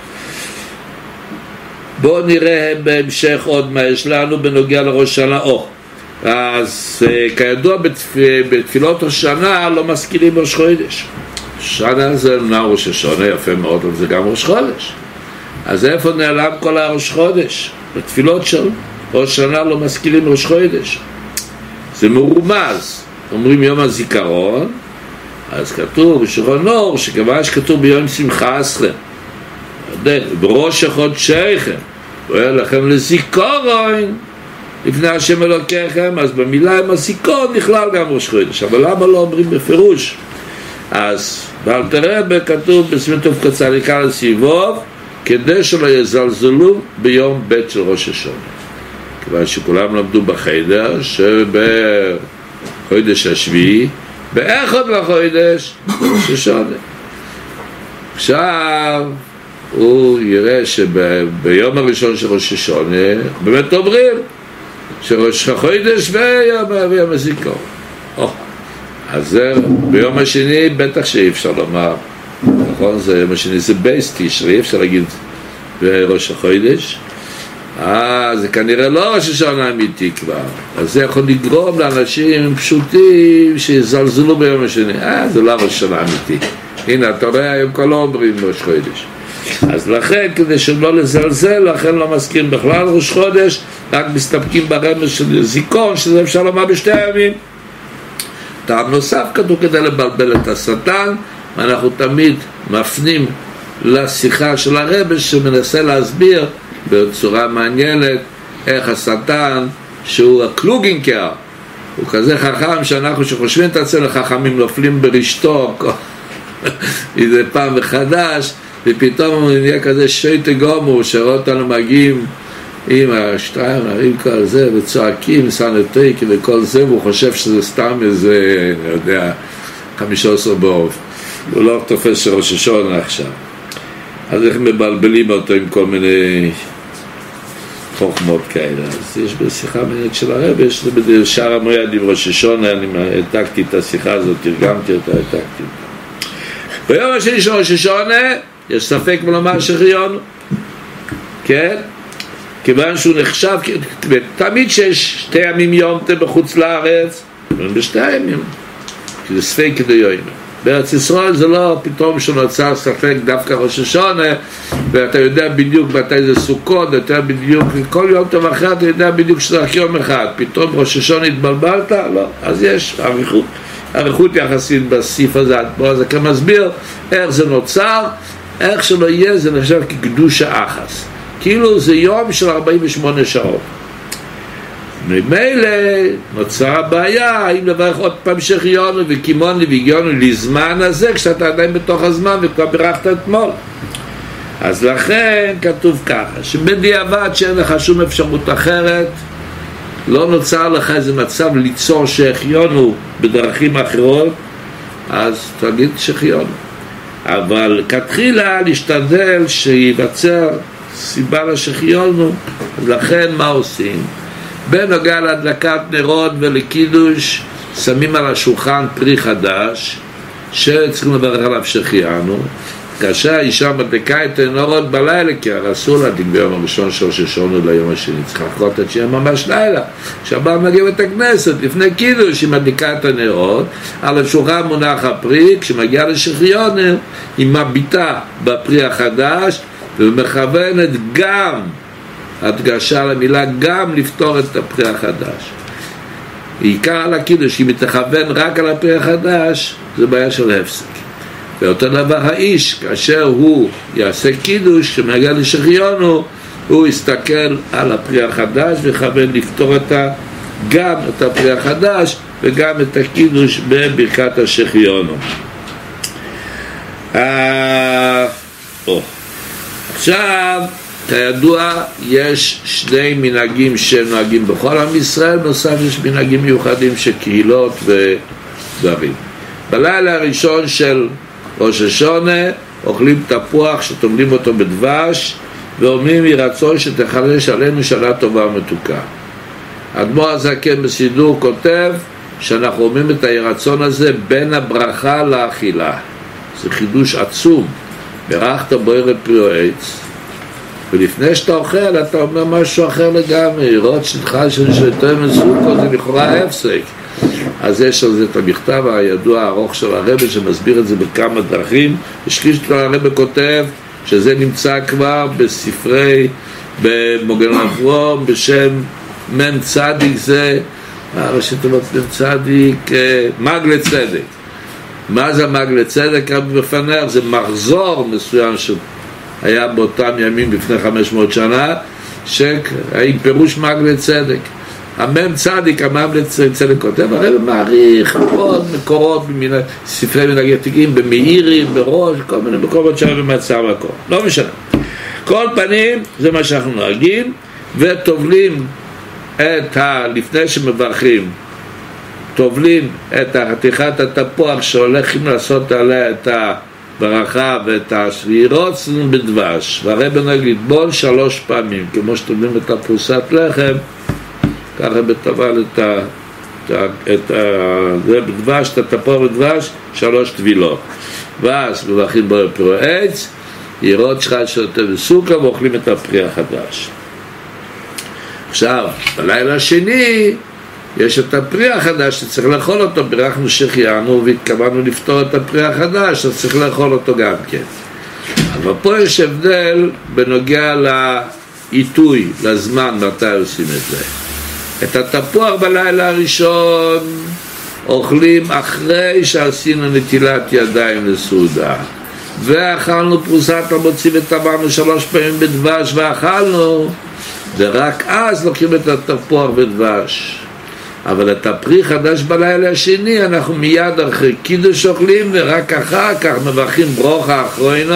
בואו נראה בהמשך עוד מה יש לנו בנוגע לראש שנה. או אז כידוע בתפילות ראש שנה לא מזכירים ראש חודש. שנה זה נע ראש השונה, יפה מאוד, אבל זה גם ראש חודש. אז איפה נעלם כל הראש חודש? בתפילות של ראש שנה לא מזכירים ראש חודש, זה מרומז. אומרים יום הזיכרון, אז כתוב בשולחן אור שכיוון שכתוב ביום שמחה עשרה בראש חודשיכם הוא היה לכם לזיכרון לפני השם אלוקיכם, אז במילה עם הזיכרון נכלל גם ראש חודש. אבל למה לא אומרים בפירוש? אז באלתר רבי כתוב בסמטוב קצריקה לסיבוב, כדי שלא יזלזלו ביום ב' של ראש השונה, כיוון שכולם למדו בחדר שבחודש השביעי באחד לחודש ראש השונה. עכשיו הוא יראה שביום הראשון של ראש השונה באמת אומרים שראש החודש ויום הזיכרון. אז זה ביום השני בטח שאי אפשר לומר, נכון? זה יום השני זה בייס תשרי, אפשר להגיד בראש החודש. אה, זה כנראה לא ראש השנה אמיתי כבר, אז זה יכול לגרום לאנשים פשוטים שיזלזלו ביום השני. אה, זה לא ראש השנה אמיתי. הנה, אתה רואה, היום כל לא אומרים ראש חודש. אז לכן, כדי שלא לזלזל, לכן לא מזכירים בכלל ראש חודש, רק מסתפקים ברמז של זיכרון, שזה אפשר לומר בשתי הימים. טעם נוסף כתוב כדי לבלבל את השטן, ואנחנו תמיד מפנים לשיחה של הרב שמנסה להסביר בצורה מעניינת איך השטן, שהוא הקלוגינקר, הוא כזה חכם שאנחנו שחושבים את עצמנו חכמים נופלים ברשתו איזה פעם מחדש, ופתאום הוא נהיה כזה שייטה גומור שרואה אותנו מגיעים עם השתיים נרים כל זה וצועקים סנטריקים וכל זה, והוא חושב שזה סתם איזה, אני יודע, חמישה עשר באוף, הוא לא תופס של ראש השונה עכשיו. אז איך מבלבלים אותו עם כל מיני חוכמות כאלה. אז יש בשיחה מנהלת של הרב, יש בשער המועד עם ראש השונה, אני העתקתי את השיחה הזאת, תרגמתי אותה, העתקתי אותה. ביום השני של ראש השונה יש ספק ולומר שחיון, כן? כיוון שהוא נחשב, תמיד שיש שתי ימים יום בחוץ לארץ, בשתי הימים, כי זה ספק כדי יום. בארץ ישראל זה לא פתאום שנוצר ספק דווקא ראש השונה, ואתה יודע בדיוק מתי זה סוכות, אתה יודע בדיוק, כל יום טוב אחר אתה יודע בדיוק שזה רק יום אחד, פתאום ראש השונה התבלבלת? לא, אז יש אריכות, אריכות יחסית בסעיף הזה, בוא זה כמסביר איך זה נוצר, איך שלא יהיה זה נחשב כקדוש האחס, כאילו זה יום של ארבעים ושמונה שעות. ממילא נוצרה הבעיה האם לברך עוד פעם שחיונו וקימונו והגיונו לזמן הזה כשאתה עדיין בתוך הזמן וכבר ברכת אתמול. אז לכן כתוב ככה שבדיעבד שאין לך שום אפשרות אחרת, לא נוצר לך איזה מצב ליצור שחיונו בדרכים אחרות, אז תגיד שחיונו, אבל כתחילה להשתדל שיבצר סיבה לשחיונו. אז לכן מה עושים? בנוגע להדלקת נרות ולקידוש שמים על השולחן פרי חדש שצריכים לברך עליו שחיינו. כאשר האישה מדליקה את הנרות בלילה, כי הרי אסור להדליק ביום הראשון של ראש השונה ליום השני, צריך לחכות עד שיהיה ממש לילה, כשהבעל מגיע בית הכנסת לפני קידוש היא מדליקה את הנרות, על השולחן מונח הפרי, כשמגיע לשחיונו היא מביטה בפרי החדש ומכוונת גם הדגשה למילה גם לפתור את הפרי החדש. עיקר על הקידוש, אם היא תכוון רק על הפרי החדש, זה בעיה של הפסק. ואותו דבר האיש, כאשר הוא יעשה קידוש, כשמגיע לשחיונו, הוא יסתכל על הפרי החדש וכוון לפתור את ה, גם את הפרי החדש וגם את הקידוש בברכת השחיונו. אה, או. עכשיו, כידוע יש שני מנהגים שנוהגים בכל עם ישראל, נוסף יש מנהגים מיוחדים של קהילות ודברים. בלילה הראשון של ראש השונה אוכלים תפוח שטומנים אותו בדבש ואומרים יהי רצון שתחדש עלינו שנה טובה ומתוקה. האדמו"ר הזקן בסידור כותב שאנחנו אומרים את היהי רצון הזה בין הברכה לאכילה. זה חידוש עצום. ברכת בוערת פרי או עץ, ולפני שאתה אוכל אתה אומר משהו אחר לגמרי, רוט שלך שתהיה מסוכות זה לכאורה הפסק. אז יש על זה את המכתב הידוע הארוך של הרבי שמסביר את זה בכמה דרכים. השליש של הרבי כותב שזה נמצא כבר בספרי במוגן אברום בשם מן צדיק, זה ראשי תיבות מן צדיק מגלה צדק. מה זה מגלה צדק? בפנר זה מחזור מסוים שהיה באותם ימים לפני חמש מאות שנה שעם פירוש מגלה צדק. המם צדיק, המגלה צדק כותב, הרי מעריך עוד מקורות ספרי מנהגי עתיקים במאירים, בראש, כל מיני מקומות שם במצב הכל, לא משנה. כל פנים זה מה שאנחנו נוהגים, וטובלים את ה... לפני שמברכים טובלים את חתיכת התפוח שהולכים לעשות עליה את הברכה ואת השבירות בדבש, והרבי נוהג לטבול שלוש פעמים כמו שטובלים את הפרוסת לחם, ככה בטבל את ה... את ה... זה בדבש, את התפוח בדבש, שלוש טבילות, ואז מברכים בו פרי עץ, יראות שלך שאתה בסוכה ואוכלים את הפרי החדש. עכשיו בלילה השני יש את הפרי החדש שצריך לאכול אותו, ברכנו שחיינו והתכוונו לפתור את הפרי החדש, אז צריך לאכול אותו גם כן. אבל פה יש הבדל בנוגע לעיתוי, לזמן, מתי עושים את זה. את התפוח בלילה הראשון אוכלים אחרי שעשינו נטילת ידיים לסעודה, ואכלנו פרוסת המוציא וטבענו שלוש פעמים בדבש ואכלנו, ורק אז לוקחים את התפוח בדבש. אבל את הפרי חדש בלילה השני אנחנו מיד אחרי קידוש אוכלים, ורק אחר כך מברכים ברוכה אחרונו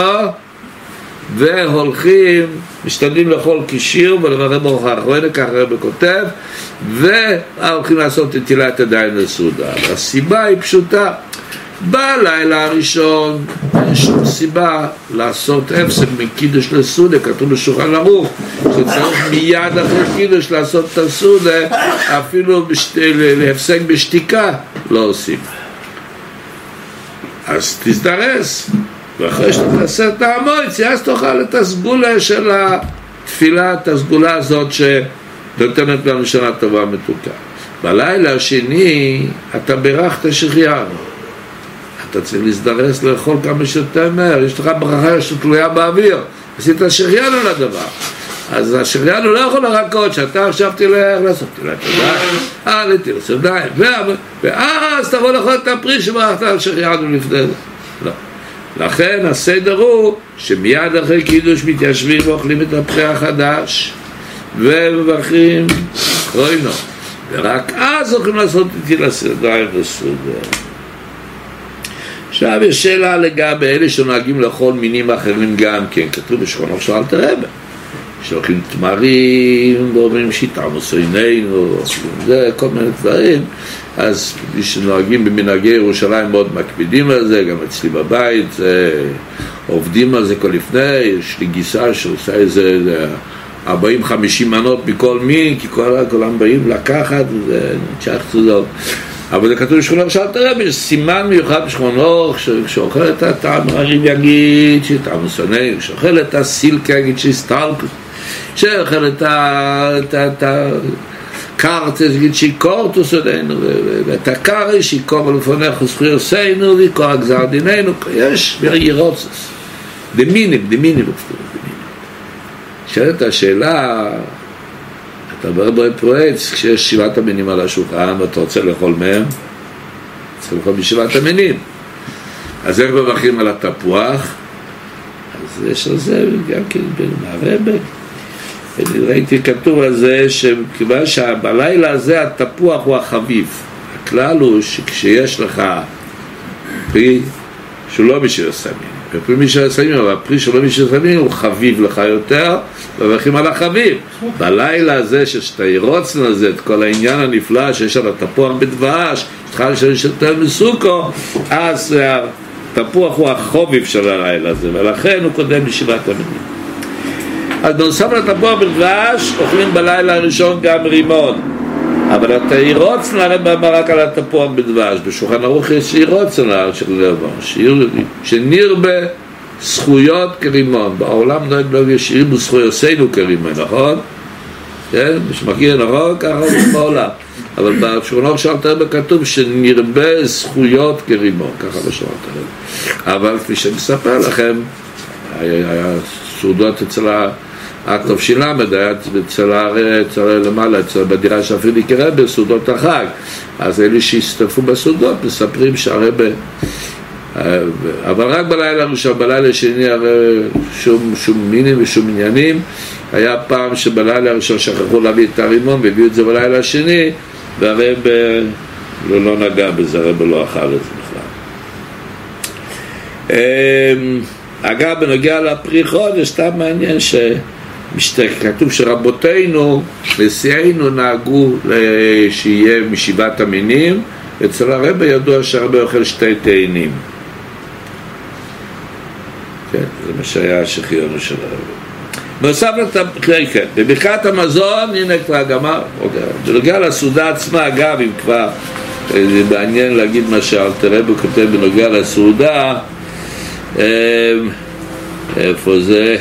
והולכים, משתדלים לאכול כשיר ולברך ברוכה אחרונו, כך הרבי כותב, והולכים לעשות נטילת ידיים לסעודה. הסיבה היא פשוטה, בלילה הראשון אין שום סיבה לעשות הפסק מקידוש לסעודה, כתוב בשולחן ערוך שצריך מיד אחרי קידוש לעשות את הסעודה, אפילו בשת... להפסק בשתיקה לא עושים. אז תזדרס, ואחרי שאתה תעשה את המועצה אז תאכל את הסגולה של התפילה, את הסגולה הזאת שנותנת לנו שנה טובה מתוקה. בלילה השני אתה ברכת שחיינו, אתה צריך להזדרז לאכול כמה שיותר מהר, יש לך ברכה שתלויה באוויר, עשית שריינו לדבר. אז השריינו לא יכול לחכות, שאתה עכשיו תלך לעשות תלת ידיים, עליתי לסודיים, ואז תבוא לאכול את הפרי שברכת על שריינו לפני זה. לא. לכן הסדר הוא שמיד אחרי קידוש מתיישבים ואוכלים את הפרי החדש ומברכים אחרינו, ורק אז הולכים לעשות איתי לסודיים לסודר. עכשיו יש שאלה לגבי אלה שנוהגים לאכול מינים אחרים גם כן, כתוב בשכונות של אלתר רבי שאוכלים תמרים ואומרים שיטה מוסרינינו, זה כל מיני דברים. אז מי שנוהגים במנהגי ירושלים מאוד מקפידים על זה, גם אצלי בבית עובדים על זה כל לפני. יש לי גיסה שעושה איזה ארבעים חמישים מנות מכל מין, כי כולם באים לקחת ונצ'ח צודות. אבל זה כתוב בשכונות של אלתר רבי, יש סימן מיוחד בשכונות שאוכל את התמרים יגיד שיטה מוסרינינו, שאוכל את הסילקה יגיד שהסתלקות, שאוכל את הקרצס יגיד שיקורטוס עלינו, ואת הקרי שיקור לפונך וזכוי עושינו ויקור הגזר דיננו. יש ירוצס דמינים, דמינים שאלת השאלה, אתה ברבר פרועץ, כשיש שבעת המינים על השולחן ואתה רוצה לאכול מהם, צריך לאכול בשבעת המינים, אז איך מברכים על התפוח? אז יש על זה גם כן מהרבה, ראיתי כתוב על זה שכיוון שבלילה הזה התפוח הוא החביב. הכלל הוא שכשיש לך פרי שהוא לא משל הסמים, ופרי משל הסמים, אבל הפרי שלא משל הסמים הוא חביב לך יותר, מברכים על החביב. בלילה הזה שתירוצן לזה את כל העניין הנפלא שיש על התפוח בדבש, שתחל שיש יותר מסוכו, אז התפוח הוא החוביב של הלילה הזה, ולכן הוא קודם לשבעת המינים. אז בנוסף לתפוח בדבש אוכלים בלילה הראשון גם רימון, אבל אתה ירוצן לרמב"ם רק על התפוח בדבש. בשולחן ערוך יש ירוצן שנרבה זכויות כרימון. בעולם נוהג לא יש שירבו זכויותינו כרימון, נכון? כן? מי שמכיר נכון? ככה הוא בעולם. אבל בשולחן של אלתר רבי כתוב שנרבה זכויות כרימון, ככה בשולחן אלתר רבי. אבל כפי שמספר לכם, היה סעודות אצל הטוב שלמד, היה אצל למעלה, בדירה שאפילו יקרה בסעודות החג. אז אלה שהסתפו בסעודות מספרים שהרבה, אבל רק בלילה הראשון, בלילה השני הרי שום, שום מינים ושום עניינים. היה פעם שבלילה הראשון שכחו להביא את הרימון והביאו את זה בלילה השני, והרבה לא, לא נגע בזה, הרבה לא אכל את זה בכלל. אגב, בנוגע לפריחות, יש סתם מעניין שכתוב שרבותינו, נשיאינו נהגו שיהיה משבעת המינים, אצל הרבה ידוע שהרבה אוכל שתי תאנים. כן, זה מה שהיה השחיונו של הרבה. נוסף לתפריחי, כן, בברכת המזון, הנה כבר גמר. בנוגע לסעודה עצמה, אגב, אם כבר זה מעניין להגיד מה שאלתר רבי כותב בנוגע לסעודה, איפה זה?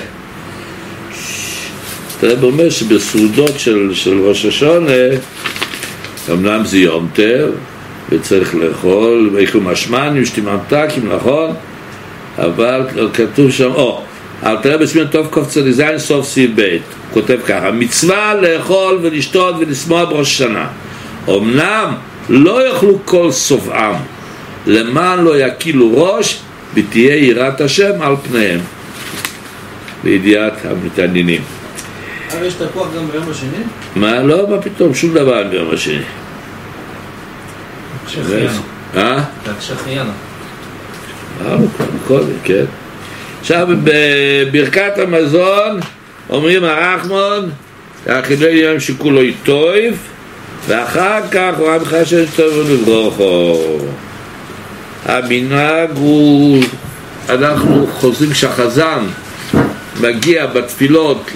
אלתר רבי אומר שבסעודות של, של ראש השונה, אמנם זה יום טוב וצריך לאכול ואכלו משמנים, שתי ממתקים, נכון? אבל כתוב שם, או, אלתר רבי בסמיכות טוב קוף צדיק זין סוף סעיף בית, כותב ככה: מצווה לאכול ולשתות ולשמוח בראש השנה, אמנם לא יאכלו כל סובעם, למען לא יקילו ראש ותהיה יראת השם על פניהם, לידיעת המתעניינים. אבל יש תפוח גם ביום השני? מה? לא, מה פתאום, שום דבר ביום השני. שחיינו. אה? רק שחיינו. אה, קודם, כן. עכשיו בברכת המזון אומרים הרחמון האכילי יום שכולו יטויב, ואחר כך הוא עמך שיש טוב ולברוכו. המנהג הוא, אנחנו חוזרים שהחזן מגיע בתפילות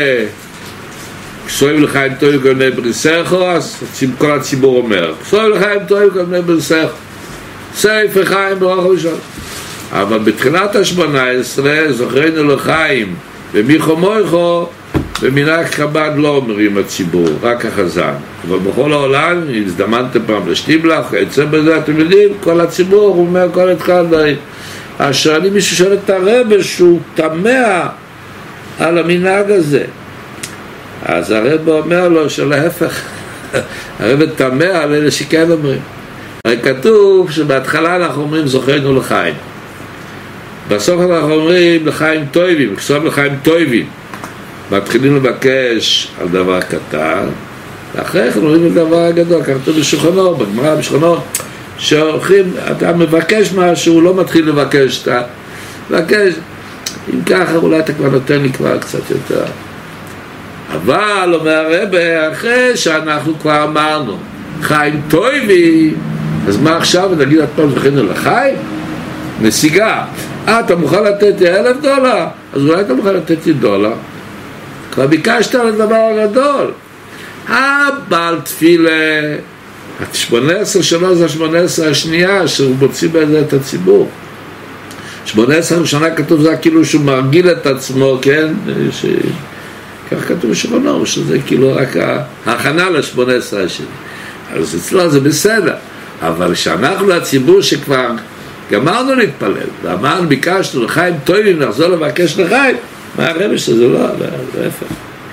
כסוים לחיים טועים כבני בריסךו, אז כל הציבור אומר כסוים לחיים טועים כבני בריסךו, סייף לחיים ברוך ראשון. אבל בתחילת השמונה עשרה זוכרנו לחיים ומיכו מויכו במנהג חב"ד לא אומרים הציבור, רק החזן. אבל בכל העולם, הזדמנתם פעם לשטיבלח, יצא בזה, אתם יודעים, כל הציבור, הוא אומר כל אחד, אז שואלים מישהו שואל את הרב שהוא תמה על המנהג הזה. אז הרב אומר לו שלהפך, הרב תמה על אלה שכן אומרים. הרי כתוב שבהתחלה אנחנו אומרים זוכרנו לחיים. בסוף אנחנו אומרים לחיים טובים, בסוף לחיים טובים. מתחילים לבקש על דבר קטן, ואחרי כן אומרים על דבר גדול, כתוב בשולחנו, בגמרא בשולחנו, שהולכים, אתה מבקש משהו, לא מתחיל לבקש, אתה מבקש, אם ככה אולי אתה כבר נותן לי כבר קצת יותר. אבל אומר הרב, אחרי שאנחנו כבר אמרנו, חיים טובים, אז מה עכשיו? נגיד את פעם זוכרנו לחיים? נסיגה. אה, אתה מוכן לתת לי אלף דולר? אז אולי אתה מוכן לתת לי דולר? כבר ביקשת על הדבר הגדול. הבעל תפילה, ה-שמונה עשרה שלו זה ה-שמונה עשרה השנייה, שהוא מוציא בזה את הציבור. שמונה עשרה ראשונה כתוב זה כאילו שהוא מרגיל את עצמו, כן? ש... כך כתוב בשולחנו, שזה כאילו רק ההכנה ל-שמונה עשרה השני. אז אצלו זה בסדר. אבל שאנחנו לציבור שכבר גמרנו להתפלל, ואמרנו, ביקשנו לחיים טובים, נחזור לבקש לחיים, מה הרב שזה לא, להפך.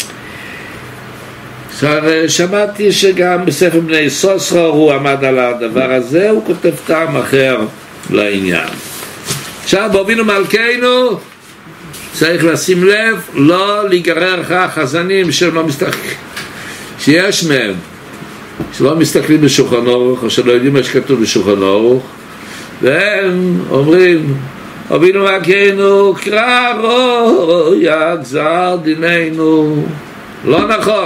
עכשיו, שמעתי שגם בספר בני סוסרה הוא עמד על הדבר הזה, הוא כותב טעם אחר לעניין. עכשיו, באבינו מלכנו, צריך לשים לב, לא להיגרר אחרי החזנים שלא מסתכלים, שיש מהם, שלא מסתכלים בשולחן אורוך, או שלא יודעים מה שכתוב בשולחן אורוך, והם אומרים, אבינו מלכנו, קרא רויה גזר דיננו. לא נכון.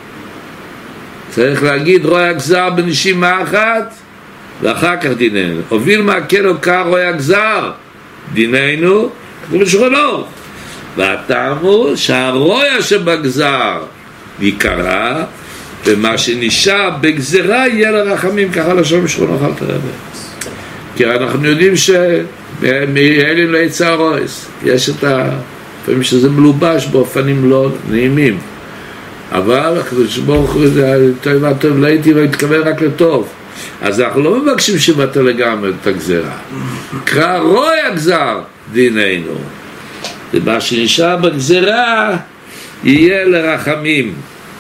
צריך להגיד רויה גזר בנשימה אחת, ואחר כך דיננו. אבינו מלכנו, קרא רויה גזר דיננו, כתוב בשולחן אורוך. והטעם הוא שהרויה שבגזר יקרא, ומה שנשאר בגזרה יהיה לרחמים, ככה לשון בשולחן אורוך אל תראה. כי אנחנו יודעים שמאלים לא יצא הרועס, יש את ה... לפעמים שזה מלובש באופנים לא נעימים, אבל הקדוש ברוך הוא טוב וטוב לא הייתי והתכוון רק לטוב, אז אנחנו לא מבקשים שבטל לגמרי את הגזרה. קרא רויה גזר דיננו, ומה שנשאר בגזרה יהיה לרחמים.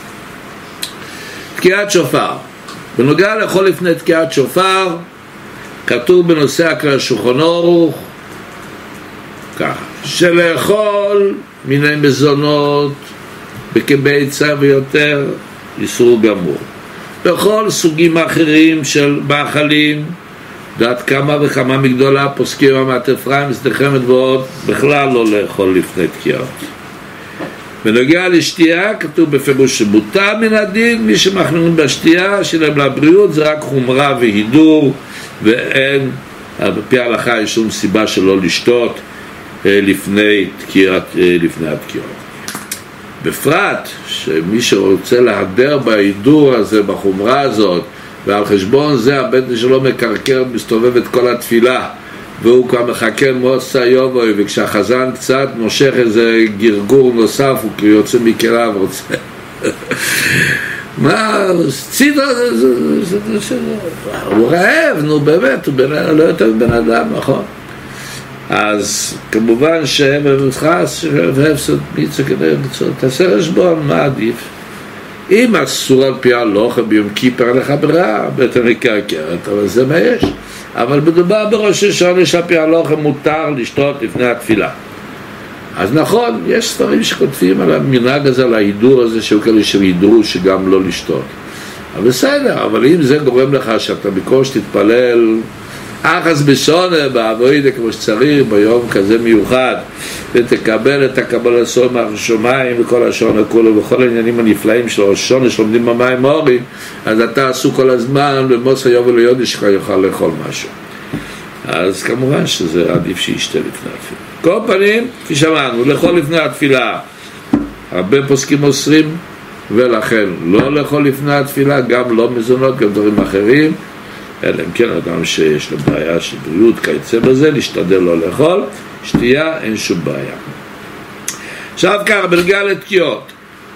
תקיעת שופר, בנוגע לכל לפני תקיעת שופר כתוב בנושא הכלל שולחן ערוך ככה, שלאכול מיני מזונות בקביצה ויותר איסור גמור. בכל סוגים אחרים של מאכלים, דעת כמה וכמה מגדולה פוסקים אמת אפרים, מסתכמת ועוד, בכלל לא לאכול לפני תקיעות. בנוגע לשתייה כתוב בפירוש שבוטה מן הדין, מי שמכנינים בשתייה שלהם לבריאות זה רק חומרה והידור, ואין, בפי ההלכה יש שום סיבה שלא לשתות לפני תקיעת, לפני התקיעות. בפרט שמי שרוצה להדר בהידור הזה, בחומרה הזאת, ועל חשבון זה הבטן שלו מקרקר, מסתובב את כל התפילה, והוא כבר מחכה מוסה יובוי, וכשהחזן קצת מושך איזה גרגור נוסף, הוא יוצא מכליו ורוצה מה, צידו, הוא רעב, נו באמת, הוא לא יותר בן אדם, נכון? אז כמובן שהם במתחס, והפסוד מיצה כדי לצוד, תעשה חשבון, מה עדיף? אם אסור על פי הלוכה ביום כיפר לך ברע, בטן מקרקרת, אבל זה מה יש. אבל מדובר בראש השונה שעל פי הלוכה מותר לשתות לפני התפילה. אז נכון, יש ספרים שכותבים על המנהג הזה, על ההידור הזה, שהוא כאלה שהידרו שגם לא לשתות. אבל בסדר, אבל אם זה גורם לך שאתה בקוש תתפלל אחס בשונה, בעבודה כמו שצריך, ביום כזה מיוחד, ותקבל את הקבל הסום מהשומיים וכל השונה כולו, וכל העניינים הנפלאים שלו, השונה שלומדים במים מורים, אז אתה עשו כל הזמן, במוס היובל ליודי שלך יוכל לאכול משהו. אז כמובן שזה עדיף שישתה לפני התפילה. כל פנים, כפי שאמרנו, לאכול לפני התפילה, הרבה פוסקים אוסרים, ולכן לא לאכול לפני התפילה, גם לא מזונות, גם דברים אחרים, אלא אם כן אדם שיש לו בעיה של בריאות כיוצא בזה, להשתדל לא לאכול, שתייה אין שום בעיה. עכשיו כך, בנוגע לתקיעות,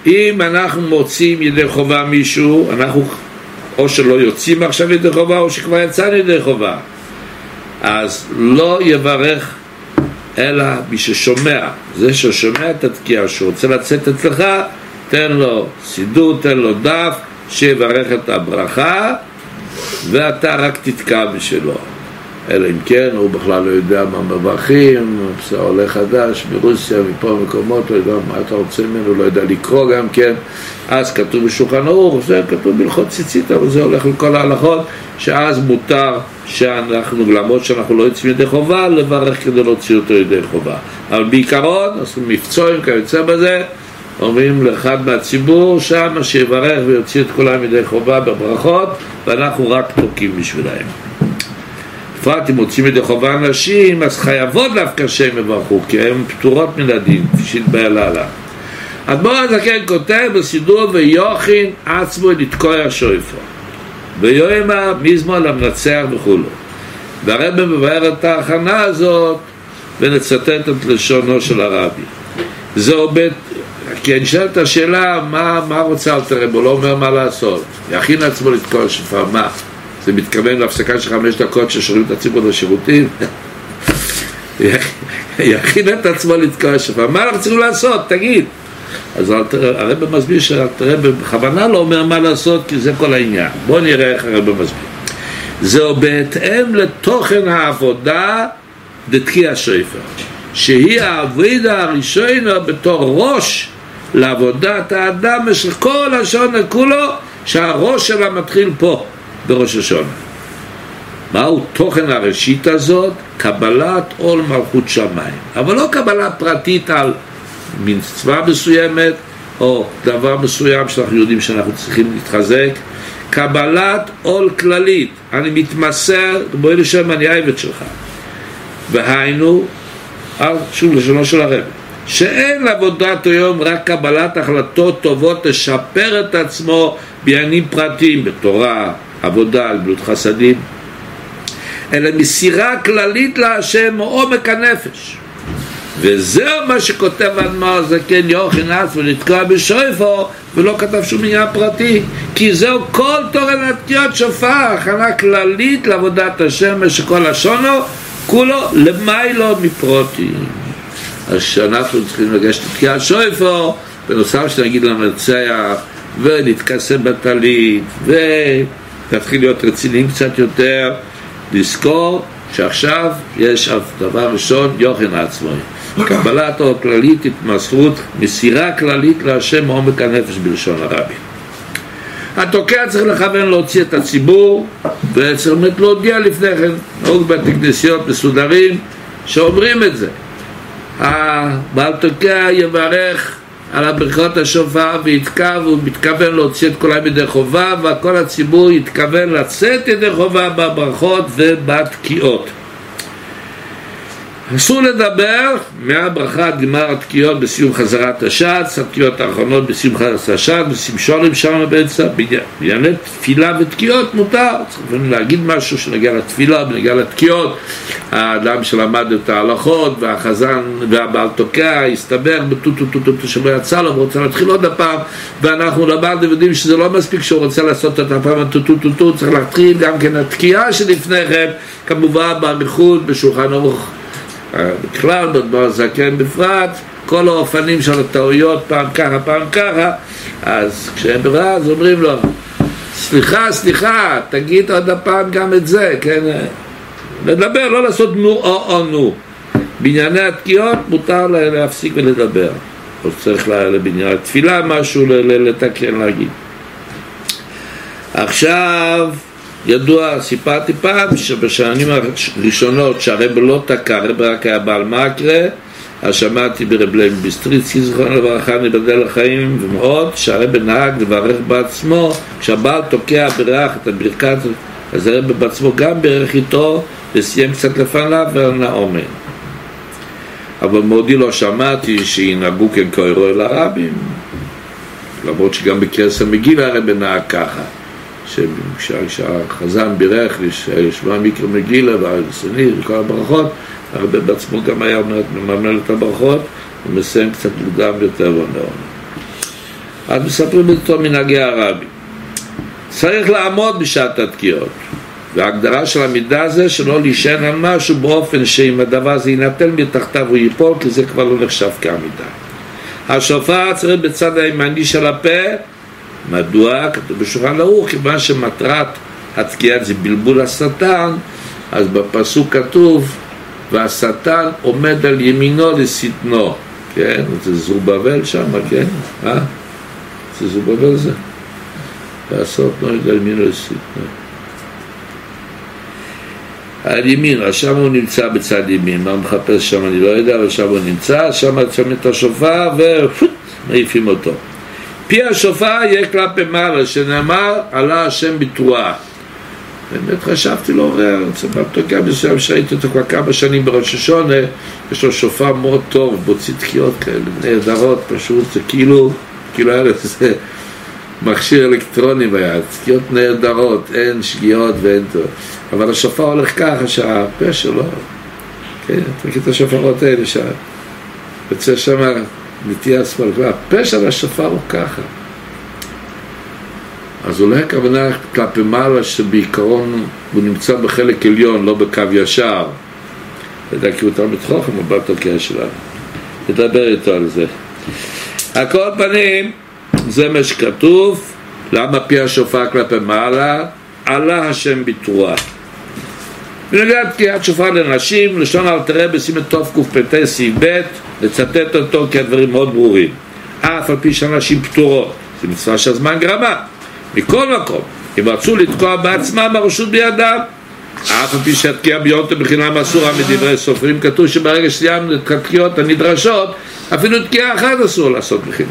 אם אנחנו מוצאים ידי חובה מישהו, אנחנו או שלא יוצאים עכשיו ידי חובה או שכבר יצאנו ידי חובה, אז לא יברך אלא מי ששומע. זה ששומע את התקיעה שרוצה לצאת אצלך, תן לו סידור, תן לו דף שיברך את הברכה, ואתה רק תתקע בשבילו. אלא אם כן הוא בכלל לא יודע מה מברכים, זה עולה חדש מרוסיה, מפה מקומות, לא יודע מה אתה רוצה ממנו, לא יודע לקרוא גם כן. אז כתוב בשולחן ערוך, זה כתוב בהלכות ציצית, אבל זה הולך לכל ההלכות, שאז מותר שאנחנו, למרות שאנחנו לא יוצאים ידי חובה, לברך כדי להוציא אותו ידי חובה. אבל בעיקרון, עושים מבצועים כיוצא בזה, אומרים לאחד מהציבור שם שיברך ויוציא את כולם ידי חובה בברכות, ואנחנו רק תוקים בשבילהם. בפרט אם מוצאים ידי חובה אנשים, אז חייבות דווקא שהם יברכו, כי הם פטורות מן הדין, כפי שהתבהר להלן. אדמו"ר הזקן כותב בסידור, ויוכין עצמו לתקוע השופר, ויאמר מזמור למנצח וכו'. והרב מבאר את ההכנה הזאת ונצטט את לשונו של הרבי. זה עובד, כי אני שואל את השאלה, מה, מה רוצה אל תראה, הוא לא אומר מה לעשות. יכין עצמו לתקוע השופר, מה? זה מתכוון להפסקה של חמש דקות ששומעים את הציבור לשירותים? יכין את עצמו לתקוע השופר, מה אנחנו צריכים לעשות? תגיד. אז הרב מסביר שהרב בכוונה לא אומר מה לעשות, כי זה כל העניין. בואו נראה איך הרב מסביר. זהו בהתאם לתוכן העבודה דתקיע השופר, שהיא העבודה הראשונה בתור ראש לעבודת האדם של כל השונה כולו, שהראש שלה מתחיל פה בראש השונה. מהו תוכן הראשית הזאת? קבלת עול מלכות שמיים, אבל לא קבלה פרטית על מצווה מסוימת או דבר מסוים שאנחנו יודעים שאנחנו צריכים להתחזק. קבלת עול כללית, אני מתמסר, בואי לשם אני העבד שלך. והיינו, שוב לשונו של הרב, שאין לעבודת היום רק קבלת החלטות טובות לשפר את עצמו בעניינים פרטיים בתורה, עבודה, גמילות חסדים, אלא מסירה כללית להשם מעומק הנפש. וזהו מה שכותב האדמו"ר הזקן, יוכין עצמו לתקוע בשופר, ולא כתב שום עניין פרטי, כי זהו כל תורן התקיעות שופר, הכנה כללית לעבודת השם שכל השונו כולו למיילו מפרוטים. אז שאנחנו צריכים לגשת לתקיע השופר, בנוסף שנגיד למנצח ונתכסה בטלית ונתחיל להיות רציניים קצת יותר, לזכור שעכשיו יש דבר ראשון, יוכין עצמו, קבלת או כללית, התמסרות, מסירה כללית להשם מעומק הנפש בלשון הרבי. התוקע צריך לכוון להוציא את הציבור, וצריך להודיע לפני כן, נהוג בתי כנסיות מסודרים שאומרים את זה. הבעל תוקע יברך על הברכות השופר ויתקע, והוא מתכוון להוציא את כולם ידי חובה, וכל הציבור יתכוון לצאת ידי חובה בברכות ובתקיעות. אסור לדבר מהברכה עד גמר התקיעות בסיום חזרת השץ, התקיעות האחרונות בסיום חזרת השץ, בסיום שולים שם באמצע, בענייני תפילה ותקיעות מותר, צריכים להגיד משהו שנגיע לתפילה, בנגיע לתקיעות, האדם שלמד את ההלכות והחזן והבעל תוקע הסתבר בטוטוטוטוטו שבו יצא לו ורוצה להתחיל עוד הפעם, ואנחנו למד ויודעים שזה לא מספיק שהוא רוצה לעשות את הפעם הטוטוטוטו, צריך להתחיל גם כן התקיעה שלפני כן, כמובן באריכות בשולחן ערוך בכלל, באדמו"ר הזקן בפרט, כל האופנים של הטעויות, פעם ככה, פעם ככה. אז כשהם ברע, אז אומרים לו, סליחה, סליחה, תגיד עוד הפעם גם את זה, כן? לדבר, לא לעשות נו או או נו. בענייני התקיעות מותר להפסיק ולדבר. או צריך לבניין התפילה משהו לתקן להגיד. עכשיו, ידוע, סיפרתי פעם שבשנים הראשונות שהרב לא תקע, הרב רק היה בעל מקרה, אז שמעתי ברב לוי ביסטריצקי זכרון לברכה נבדל לחיים ומאוד, שהרב נהג לברך בעצמו, כשהבעל תוקע ברך את הברכת, אז הרב בעצמו גם ברך איתו וסיים קצת לפניו ולנאומן. אבל מאודי לא שמעתי שינהגו כן כאירוע אל הרבים, למרות שגם בקרס המגילה הרב נהג ככה, כשהחזן בירך לשמוע מקרא מגילה והסנית וכל הברכות, הרבה בעצמו גם היה מממן את הברכות ומסיים קצת מוקדם יותר ונאום. אז מספרים את אותו מנהגי הרבי. צריך לעמוד בשעת התקיעות, וההגדרה של המידה זה שלא להישען על משהו באופן שאם הדבר הזה ינתן מתחתיו הוא ייפול, כי זה כבר לא נחשב כעמידה. השופר צריך בצד הימני של הפה. מדוע? כתוב בשולחן ערוך, כיוון שמטרת התקיעה זה בלבול השטן, אז בפסוק כתוב והשטן עומד על ימינו לשטנו, כן? זה זרובבל שם, כן? אה? זה זרובבל זה? לעשות נועד על ימינו לשטנו. על ימין, שם הוא נמצא בצד ימין, מה הוא מחפש שם אני לא יודע, אבל שם הוא נמצא, שם שם את השופר ומעיפים אותו. פי השופר יהיה כלפי מעלה, שנאמר עלה השם בתרועה. באמת חשבתי לו, בתוקע מסוים שראיתי אותו כבר כמה שנים בראש השונה, יש לו שופר מאוד טוב, בוציא תקיעות כאלה, נהדרות, פשוט זה כאילו, כאילו היה לזה מכשיר אלקטרוני ביד, תקיעות נהדרות, אין שגיאות ואין טוב. אבל השופר הולך ככה שהפה שלו, כן, אתה מכיר את השופרות האלה שיוצא שם נטייה שמאל, הפה של השופר הוא ככה. אז אולי הכוונה כלפי מעלה שבעיקרון הוא נמצא בחלק עליון, לא בקו ישר. לדע כי הוא תלמיד חכם, הוא בא תוקע שלנו. נדבר איתו על זה. על כל פנים, זה מה שכתוב, למה פי השופר כלפי מעלה? עלה השם בתרועה. בנוגע לתקיעת שופר לנשים, לשון אלתר רבי בשים את טוב קפ"ט סעיף ב', לצטט אותו כי הדברים מאוד ברורים. אף על פי שאנשים פטורות, זה מצווה שהזמן גרמה. מכל מקום, אם רצו לתקוע בעצמם הרשות בידם, אף על פי שהתקיעה ביום בחינם אסורה מדברי סופרים, כתוב שברגע שסיימנו את התקיעות הנדרשות, אפילו תקיעה אחת אסור לעשות בחינם.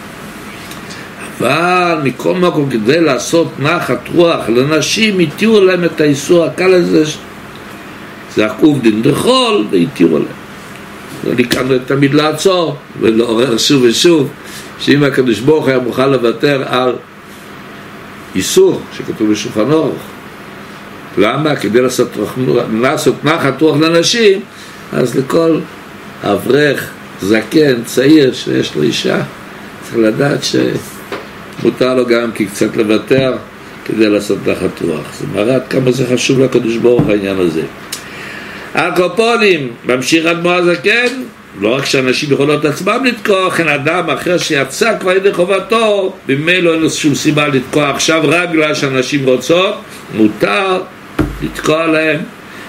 אבל מכל מקום כדי לעשות נחת רוח לנשים, התירו להם את האיסור הקל הזה, זה עקוב דין דחול, והתירו להם. אני כאן תמיד לעצור ולעורר שוב ושוב, שאם הקדוש ברוך היה מוכן לוותר על איסור שכתוב בשולחן ערוך, למה? כדי לעשות, לעשות נחת רוח לנשים, אז לכל אברך, זקן, צעיר שיש לו אישה, צריך לדעת שמותר לו גם כי קצת לוותר כדי לעשות נחת רוח. זה מראה כמה זה חשוב לקדוש ברוך העניין הזה. הקופונים, ממשיך אדמו"ר הזקן, לא רק שאנשים יכולות עצמם לתקוע, כן אדם אחר שיצא כבר ידי חובתו, במילא אין לו שום סיבה לתקוע עכשיו רק בגלל שאנשים רוצות, מותר לתקוע להם.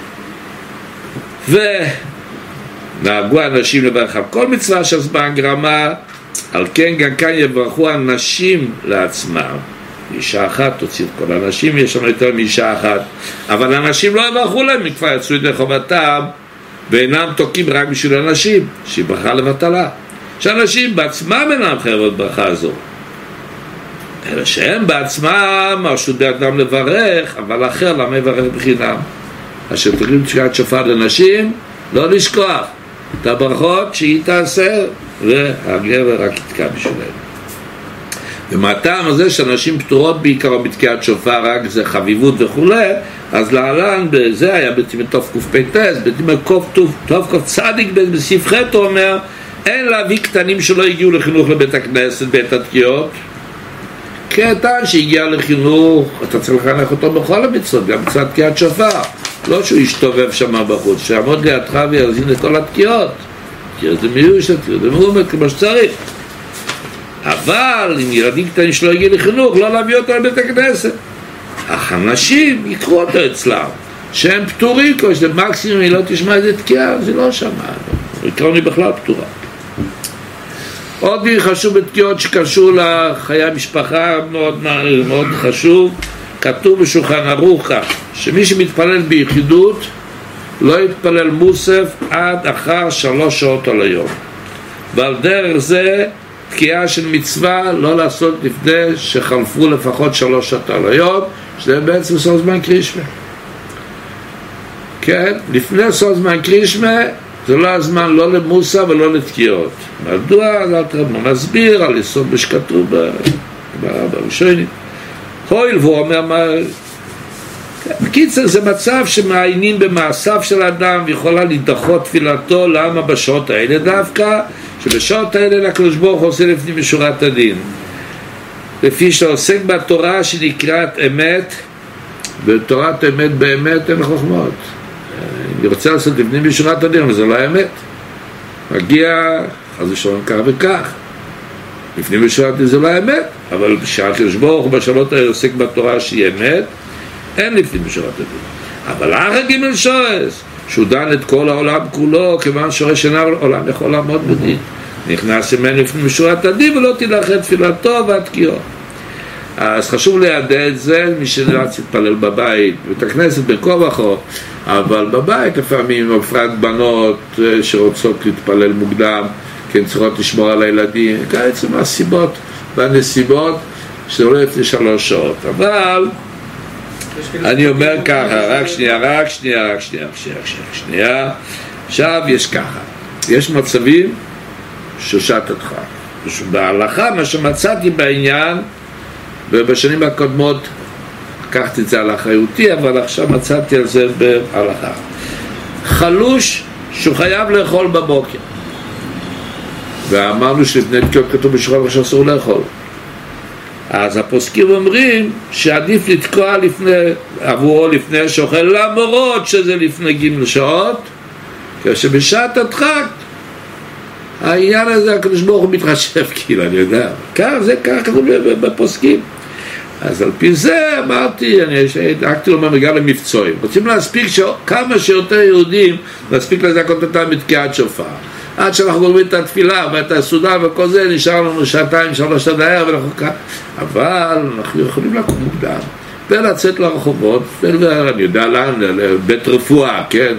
ונהגו אנשים לברך על כל מצווה שהזמן גרמה, על כן גם כאן יברכו אנשים לעצמם. אישה אחת תוציא את כל האנשים, יש שם יותר מאישה אחת, אבל אנשים לא יברכו להם, הם כבר יצאו ידי חובתם, ואינם תוקים רק בשביל אנשים, שהיא ברכה לבטלה. שאנשים בעצמם אינם חייבות ברכה הזו, אלא שהם בעצמם מרשו באדם לברך, אבל אחר למה יברך בחינם? אשר תקרים תקיעת שופר לנשים, לא לשכוח את הברכות שהיא תעשה, והגבר רק יתקע בשבילם. ומהטעם הזה שאנשים פטורות בעיקר בתקיעת שופר, רק זה חביבות וכו', אז להלן בזה היה בתימא תוף קפ"ט, בתימא תוף קפ צדיק בסעיף ח' הוא אומר, אין להביא קטנים שלא הגיעו לחינוך לבית הכנסת בעת התקיעות, קטן שהגיע לחינוך, אתה צריך לחנך אותו בכל המצוות, גם בצד תקיעת שופר, לא שהוא ישתובב שם בחוץ, שיעמוד לידך ויאזין לכל התקיעות, כי זה מיוש, זה מאומת כמו שצריך. אבל אם ילדים קטנים שלא הגיעו לחינוך, לא להביא אותו לבית הכנסת. אך אנשים יקרו אותו אצלם, שהם פטורים, כמו שזה מקסימום, היא לא תשמע איזה תקיעה, זה לא שמע, עקרון היא בכלל פטורה. עוד חשוב בתקיעות שקשור לחיי המשפחה, מאוד, מאוד חשוב, כתוב בשולחן ערוך שמי שמתפלל ביחידות לא יתפלל מוסף עד אחר שלוש שעות על היום, ועל דרך זה תקיעה של מצווה לא לעשות לפני שחלפו לפחות שלוש שעות על היום, שזה בעצם סוף זמן קרישמה. כן, לפני סוף זמן קרישמה זה לא הזמן לא למוסה ולא לתקיעות. מדוע? אלתר רבי מסביר על יסוד בשכתוב בראשונים. הויל והוא אומר מה... בקיצר זה מצב שמעיינים במעשיו של האדם ויכולה לדחות תפילתו. למה בשעות האלה דווקא? שבשעות האלה לקדוש ברוך הוא עושה לפנים משורת הדין. לפי שעוסק בתורה שנקראת אמת, בתורת אמת באמת אין חוכמות. אני רוצה לעשות לפנים משורת הדין, אבל זה לא האמת. מגיע, אז ראשון כך וכך. לפנים משורת הדין זה לא האמת, אבל כשהקדוש ברוך הוא בשאלות האלה עוסק בתורה שהיא אמת, אין לפנים משורת הדין. אבל אחר ג' שורש, שהוא דן את כל העולם כולו, כיוון שורש אינו עולם יכול לעמוד בדין. נכנס ממנו לפנים משורת הדין ולא תילחד תפילתו והתקיעות. אז חשוב לידע את זה, מי שנרץ להתפלל בבית, בית הכנסת בין כה וכה, אבל בבית לפעמים בפרט בנות שרוצות להתפלל מוקדם, כי הן צריכות לשמור על הילדים, בעצם הסיבות והנסיבות שזה עולה לפני שלוש שעות. אבל אני אומר ככה, רק שנייה, רק שנייה, רק שנייה, רק שנייה, רק שנייה. עכשיו יש ככה, יש מצבים ששתתך. בהלכה, מה שמצאתי בעניין, ובשנים הקודמות לקחתי את זה על אחריותי, אבל עכשיו מצאתי על זה בהלכה. חלוש שהוא חייב לאכול בבוקר. ואמרנו שלפני תקיעות כתוב בשולחן שאסור לאכול. אז הפוסקים אומרים שעדיף לתקוע לפני, עבורו לפני שאוכל, למרות שזה לפני ג' שעות, כשבשעת הדחק העניין הזה הקדוש ברוך הוא מתחשב, כאילו אני יודע, כך זה ככה בפוסקים. אז על פי זה אמרתי, אני דאגתי לומר מגע למבצועים, רוצים להספיק כמה שיותר יהודים להספיק לזכות אותם בתקיעת שופר, עד שאנחנו גומרים את התפילה ואת הסעודה וכל זה, נשאר לנו שעתיים שלוש עד הערב ואנחנו כאן, אבל אנחנו יכולים לקום מוקדם ולצאת לרחובות, ואני יודע לאן, לבית רפואה, כן,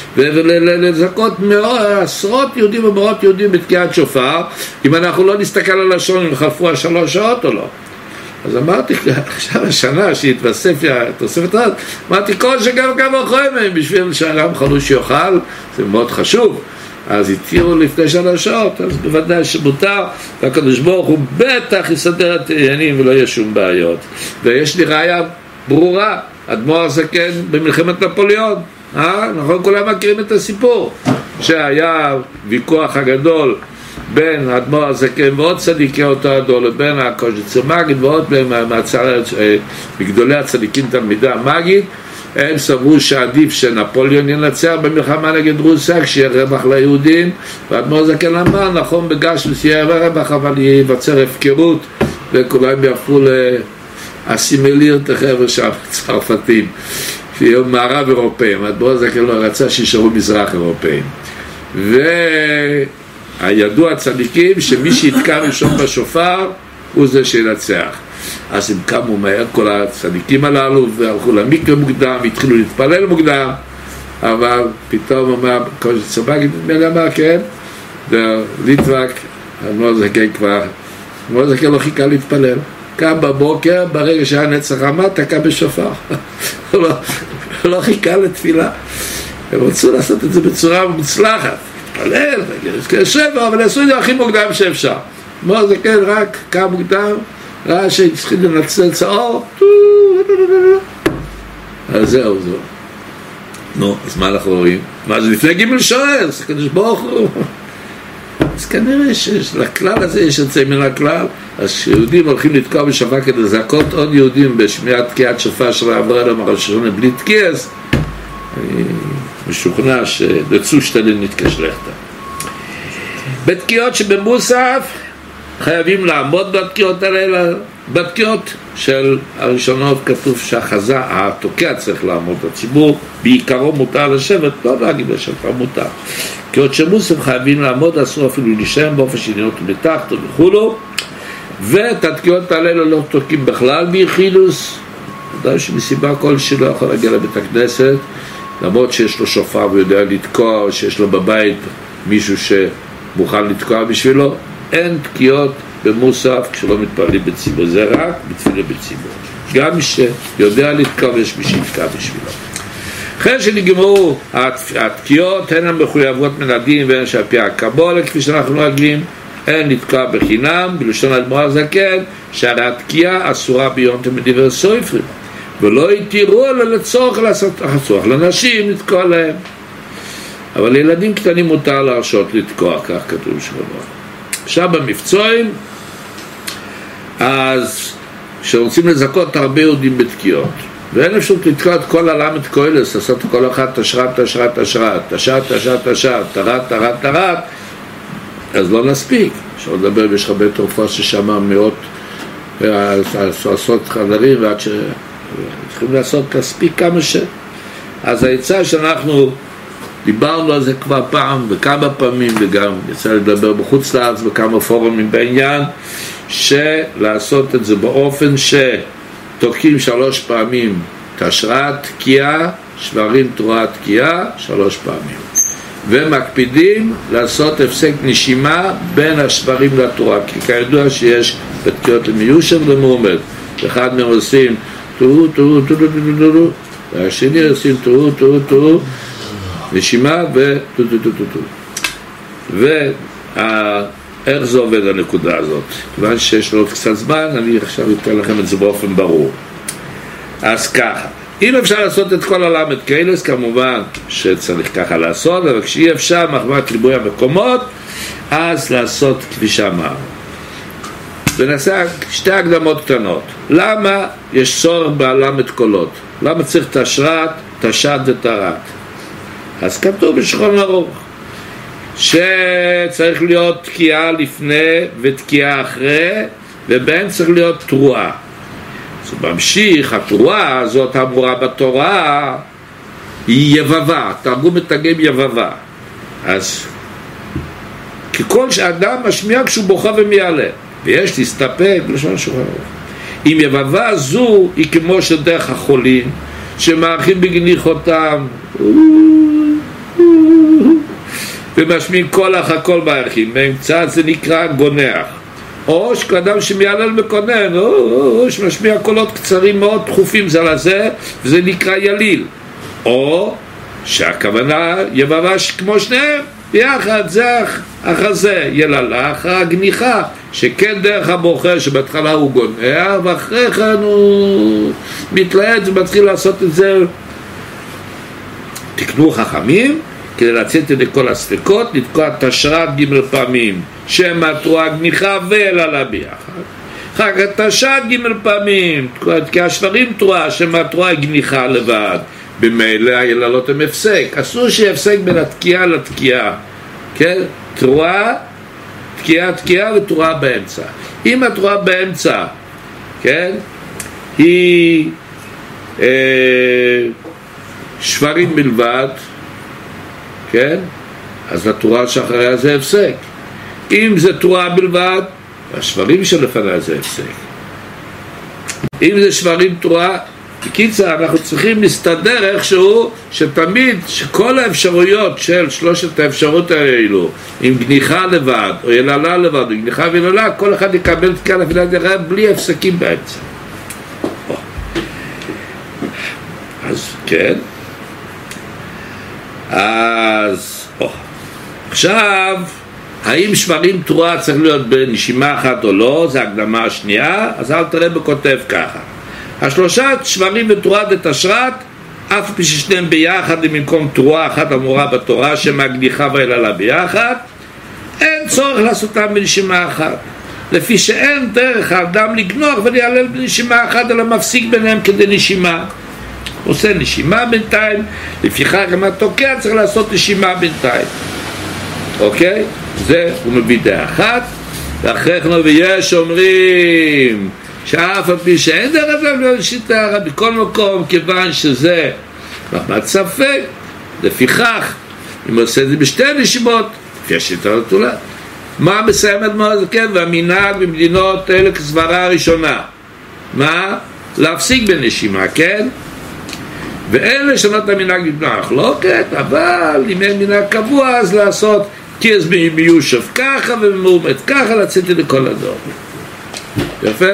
ולזכות עשרות יהודים ומאות יהודים בתקיעת שופר, אם אנחנו לא נסתכל על השעון אם חלפו השלוש שעות או לא. אז אמרתי, עכשיו השנה שהתווסף תוספת רז, אמרתי כל שגם כמה חומם בשביל שהאדם חלוש יאכל, זה מאוד חשוב. אז התירו לפני שלוש שעות, אז בוודאי שמותר, והקדוש ברוך הוא בטח יסדר את העניינים ולא יהיה שום בעיות. ויש לי ראיה ברורה, אדמו"ר הזקן במלחמת נפוליאון, אה? נכון, כולם מכירים את הסיפור, שהיה ויכוח הגדול בין אדמו"ר הזקן ועוד צדיקי אותו הדור, לבין הקוז'יצר מגיד ועוד מגדולי הצדיקים תלמידי המגיד, הם סברו שעדיף שנפוליאון ינצח במלחמה נגד רוסיה כשיהיה רווח ליהודים, ואדמו"ר הזקן אמר נכון בגשמי יהיה רווח אבל ייווצר הפקרות וכולם יהפכו לאסימיליר את החבר'ה שם צרפתים שיהיו מערב אירופאים. אדמו"ר הזקן לא רצה שישארו מזרח אירופאים, והידוע הצדיקים שמי שיתקע ראשון בשופר הוא זה שינצח. אז הם קמו מהר כל הצדיקים הללו והלכו למקווה מוקדם, התחילו להתפלל מוקדם, אבל פתאום אמר קוז'יצר מגיד, מי אמר כן, ליטבק, אדמו"ר זקן כבר, אדמו"ר זקן לא חיכה להתפלל, קם בבוקר, ברגע שהיה נצח רמה, תקע בשופר, הוא לא חיכה לתפילה. הם רצו לעשות את זה בצורה מוצלחת, להתפלל, כשבע, אבל עשו את זה הכי מוקדם שאפשר. אדמו"ר זקן רק קם מוקדם, ראה שצריכים לנצל צעור, אז זהו זהו. נו, אז מה אנחנו רואים? מה זה לפני ג' שוער, זה קדוש ברוך הוא. אז כנראה שלכלל הזה יש יוצא מן הכלל, אז שיהודים הולכים לתקוע בשופר כדי לזכות עוד יהודים בשמיעת תקיעת שופר של אברהם הראשון בלי תקיעס, אני משוכנע שדצו שתלין נתקשלחת. בתקיעות שבמוסף חייבים לעמוד בתקיעות האלה. בתקיעות של הראשונות כתוב שהחזה, התוקע צריך לעמוד, הציבור בעיקרו מותר לשבת, לא להגיד לשבת, מותר. תקיעות שמוסף חייבים לעמוד, אסור אפילו להישאר באופן שעניינות מתחת וכולו, ואת התקיעות האלה לא תוקעים בכלל ביחידוס, יודעים שמסיבה כלשהי לא יכול להגיע לבית הכנסת, למרות שיש לו שופר ויודע לתקוע, או שיש לו בבית מישהו שמוכן לתקוע בשבילו, אין תקיעות במוסף כשלא מתפעלים בציבור, זה רק בתפילה בציבור. גם מי שיודע לתקוע יש מי שיתקע בשבילו. אחרי שנגמרו התקיעות, הן המחויבות מן הדין והן שעל פי הקבלה, כפי שאנחנו נוהגים, אין לתקוע בחינם, בלשון אדמו"ר הזקן, שהרי התקיעה אסורה ביום מדברי סופרים, ולא יתירו אלא לצורך לעשות הצורך לנשים לתקוע להם. אבל לילדים קטנים מותר להרשות לתקוע, כך כתוב שלמה. עכשיו במבצועים, אז כשרוצים לזכות הרבה יהודים בתקיעות, ואין אפשרות לתקוע את כל הלמד קוילס, לעשות כל אחד תשרת, תשרת, תשרת, תשרת, תשרת, תשרת, תרת, תרת, תרת, אז לא נספיק. אפשר לדבר, יש הרבה תרופות ששם מאות עשרות חדרים, ועד שצריכים לעשות להספיק כמה ש... אז העצה שאנחנו דיברנו על זה כבר פעם וכמה פעמים, וגם יצא לדבר בחוץ לארץ בכמה פורומים בעניין, שלעשות את זה באופן שתוקעים שלוש פעמים תשרת, תקיעה, שברים, תרועה, תקיעה, שלוש פעמים, ומקפידים לעשות הפסק נשימה בין השברים לתרועה, כי כידוע שיש בתקיעות למיושר ולמורמד, אחד מהם עושים תוהו תוהו תוהו תוהו תוהו, והשני עושים תוהו תוהו תוהו, נשימה ותוהו תוהו תוהו. ואיך זה עובד הנקודה הזאת? כיוון שיש לו עוד קצת זמן, אני עכשיו אתן לכם את זה באופן ברור. אז ככה, אם אפשר לעשות את כל הלמד קהילס, כמובן שצריך ככה לעשות, אבל כשאי אפשר מחמת ריבוי המקומות, אז לעשות כפי שאמר. ונעשה שתי הקדמות קטנות. למה יש צורך בהלמד קולות? למה צריך תשרת, תשת ותרת? אז כתוב בשולחן ערוך שצריך להיות תקיעה לפני ותקיעה אחרי, ובאמצע צריך להיות תרועה. אז ממשיך, התרועה הזאת אמורה בתורה היא יבבה, תרגום מתרגם יבבה. אז ככל שאדם משמיע כשהוא בוכה ומעלה, ויש להסתפק בלשון שולחן ערוך. אם יבבה זו היא כמו שדרך החולים שמארחים בגניחותם ומשמיעים כל אח הכל בערכים, באמצע זה נקרא גונח. או שכאדם שמיילל מקונן, או, או, או שמשמיע קולות קצרים מאוד דחופים זה לזה, וזה נקרא יליל. או שהכוונה יבבה כמו שניהם ביחד, זה החזה, יללה, אחר הגניחה, שכן דרך הבוחר שבהתחלה הוא גונח, ואחרי כן הוא מתלהט ומתחיל לעשות את זה. תקנו חכמים כדי לצאת את כל הספקות, לתקוע תשרת ג' פעמים, שם התרועה גניחה ויללה ביחד. אחר כך תשת ג' פעמים, כי השברים תרועה, שם התרועה גניחה לבד. במילא היללות הם הפסק, אסור שיפסק בין התקיעה לתקיעה, כן? תרועה, תקיעה, תקיעה ותרועה באמצע. אם התרועה באמצע, כן? היא אה, שברים בלבד, כן? אז התרועה שאחריה זה הפסק. אם זה תרועה בלבד, השברים שלפניה זה הפסק. אם זה שברים תרועה, בקיצר, אנחנו צריכים להסתדר איכשהו, שתמיד, שכל האפשרויות של שלושת האפשרות האלו, עם גניחה לבד, או יללה לבד, או גניחה ויללה, כל אחד יקבל תקיעה לפני דרך בלי הפסקים באמצע. אז כן. אז, או. עכשיו, האם שברים תרועה צריך להיות בנשימה אחת או לא, זה הקדמה השנייה, אז אל תראה בכותב ככה. השלושה שברים ותרועה דתשרת, אף פי ששניהם ביחד במקום תרועה אחת אמורה בתורה שמגניחה ויללה ביחד, אין צורך לעשותם בנשימה אחת, לפי שאין דרך האדם לגנוח ולהלל בנשימה אחת, אלא מפסיק ביניהם כדי נשימה. עושה נשימה בינתיים, לפיכך גם התוקע צריך לעשות נשימה בינתיים. אוקיי? זה הוא מביא דעה אחת, ואחרי כן ויש אומרים שאף על פי שאין דרך לא שיטה בכל מקום, כיוון שזה רמת ספק, לפיכך אם עושה את זה בשתי נשימות לפי השיטה לתולה. מה מסיימת מאוד? כן, והמנהג במדינות אלה כסברה הראשונה, מה? להפסיק בנשימה, כן? ואין לשנות המנהג בנוח, לא כן, אבל אם אין מנהג קבוע אז לעשות כיס ביושב ככה ומאומת ככה, לצאת לכל הדור. יפה?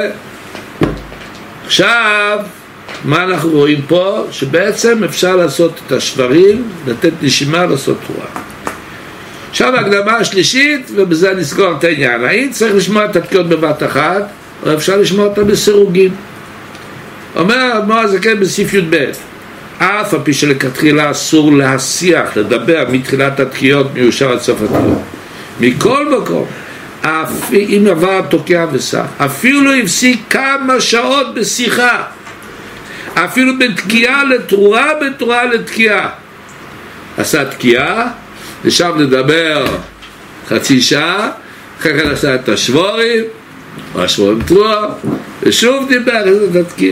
עכשיו, מה אנחנו רואים פה? שבעצם אפשר לעשות את השברים, לתת נשימה, לעשות תרועה. עכשיו ההקדמה השלישית, ובזה נסגור את העניין. האם צריך לשמוע את התקיעות בבת אחת, או אפשר לשמוע אותה בסירוגים? אומר, מה זה כן בסעיף י' ב', אף על פי שלכתחילה אסור להשיח, לדבר מתחילת התקיעות מיושב עד סוף התקיעות. מכל מקום, אם עבר תוקע וסח, אפילו הפסיק כמה שעות בשיחה, אפילו בין תקיעה לתרועה, בין תרועה לתקיעה. עשה תקיעה, ושם לדבר חצי שעה, אחר כך עשה את השבורים, או השבורים תרועה, ושוב דיבר את התקיעה.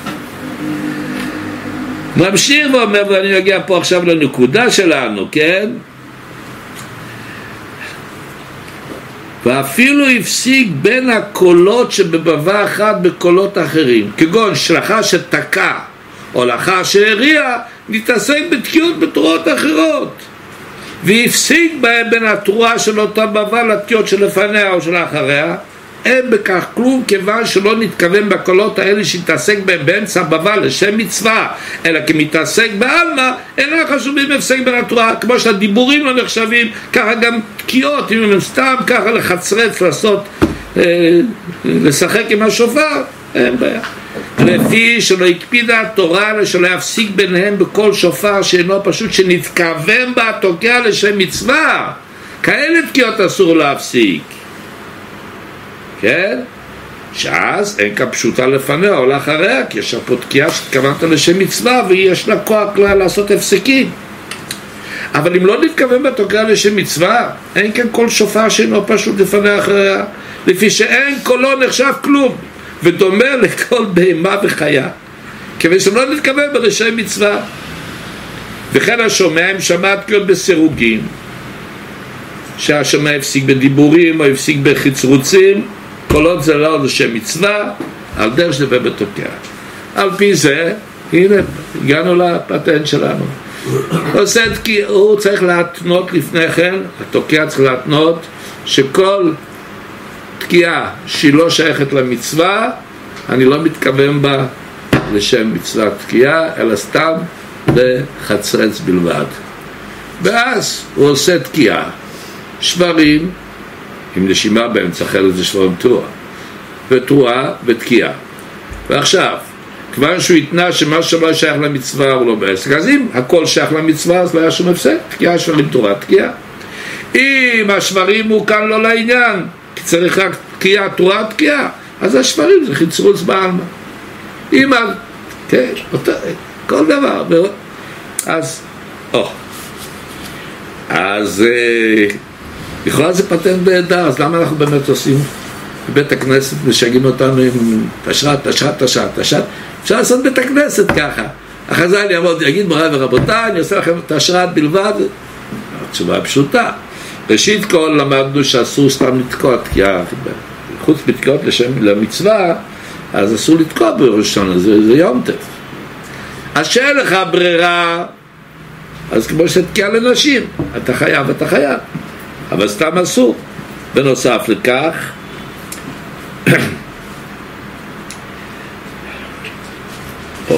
ממשיך ואומר, ואני מגיע פה עכשיו לנקודה שלנו, כן? ואפילו הפסיק בין הקולות שבבבה אחת בקולות אחרים, כגון שלחה שתקע או לאחר שהריע, נתעסק בתקיעות בתרועות אחרות, והפסיק בהם בין התרועה של אותה בבה לתקיעות שלפניה או שלאחריה. אין בכך כלום, כיוון שלא נתכוון בקולות האלה שהתעסק בהם באמצע בבה לשם מצווה, אלא כמתעסק בעלמא, אינם חשובים הפסק בין התרועה. כמו שהדיבורים לא נחשבים, ככה גם תקיעות, אם הם סתם ככה לחצרץ, לעשות אה, לשחק עם השופר, אין בעיה. לפי שלא הקפידה התורה שלא יפסיק ביניהם בכל שופר שאינו פשוט שנתכוון בה תוקע לשם מצווה, כאלה תקיעות אסור להפסיק, כן? שאז אין כאן פשוטה לפניה או לאחריה, כי יש פה תקיעה שהתכוונת לשם מצווה ויש לה כוח לעשות הפסקים. אבל אם לא נתכוון בתוקע לשם מצווה, אין כאן כל שופר שאינו פשוט לפניה אחריה, לפי שאין קולו נחשב כלום, ודומה לכל בהמה וחיה, כיוון שלא נתכוון בלשם מצווה. וכן השומע אם שמע תקיעות בסירוגין, שהשומע הפסיק בדיבורים או הפסיק בחצרוצים, קולות זה לא לשם מצווה, על דרך שדבר בתוקע. על פי זה, הנה, הגענו לפטנט שלנו. עושה כי הוא צריך להתנות לפני כן, התוקע צריך להתנות שכל תקיעה שהיא לא שייכת למצווה, אני לא מתכוון בה לשם מצווה תקיעה, אלא סתם לחצרץ בלבד. ואז הוא עושה תקיעה, שברים עם נשימה באמצע, אחרת זה שברים תרועה, ותרועה ותקיעה. ועכשיו, כבר שהוא יתנה שמה שלא שייך למצווה הוא לא בעסק, אז אם הכל שייך למצווה אז לא היה שום הפסק, תקיעה, שברים, תרועה, תקיעה. אם השברים הוא כאן לא לעניין, כי צריך רק תקיעה, תרועה, תקיעה, אז השברים זה חצרוץ בעלמא. אם אז, כן, אותו, כל דבר. אז, או. אז, בכלל זה פטנט בהדר, אז למה אנחנו באמת עושים? בבית הכנסת משגעים אותנו עם תשרת, תשרת, תשרת, תשרת. אפשר לעשות בית הכנסת ככה. החז"ל יעמוד, יגיד מוריי ורבותיי, אני עושה לכם תשרת בלבד. התשובה פשוטה. ראשית כל למדנו שאסור סתם לתקוע תקיעה, חוץ מתקיעות לשם למצווה, אז אסור לתקוע בראשון, זה, זה יום טף. אז שאין לך ברירה, אז כמו שתקיעה לנשים, אתה חייב, אתה חייב, אבל סתם אסור. בנוסף לכך, או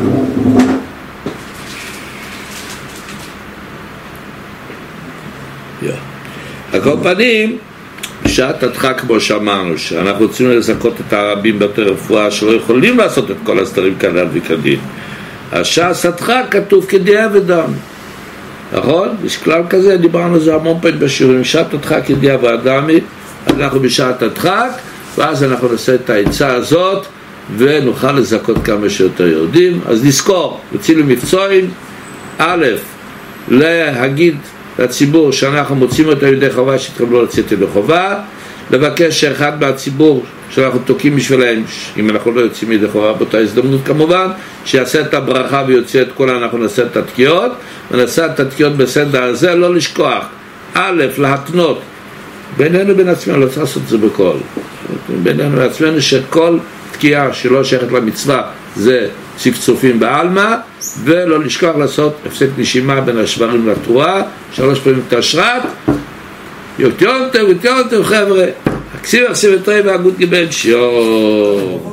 על כל פנים, בשעת הדחק כמו שאמרנו, שאנחנו רוצים לזכות את הרבים ביותר רפואה שלא יכולים לעשות את כל הסתרים כלל וכדין, אז שעת הדחק כתוב כדעה ודם, נכון? יש כלל כזה, דיברנו על זה המון פעמים בשיעורים, שעת הדחק כדעה ואדמי, אנחנו בשעת הדחק, ואז אנחנו נעשה את העצה הזאת ונוכל לזכות כמה שיותר יהודים. אז נזכור, יוצאים למבצועים, א', להגיד לציבור שאנחנו מוצאים אותו ידי חובה שהתקבלו לצאת ידי חובה, לבקש שאחד מהציבור שאנחנו תוקים בשבילהם, אם אנחנו לא יוצאים ידי חובה באותה הזדמנות כמובן, שיעשה את הברכה ויוצא את כולה, אנחנו נעשה את התקיעות, ונעשה את התקיעות בסדר הזה, לא לשכוח, א', להתנות בינינו בין עצמנו, לא צריך לעשות את זה בכל, בינינו לעצמנו שכל תקיעה שלא שייכת למצווה זה צפצופים בעלמא, ולא לשכוח לעשות הפסק נשימה בין השברים לתרועה, שלוש פעמים תשרת, יום טוב, יום טוב חבר'ה, הכסיב הכסיב את רעי והגות גיבל שיור.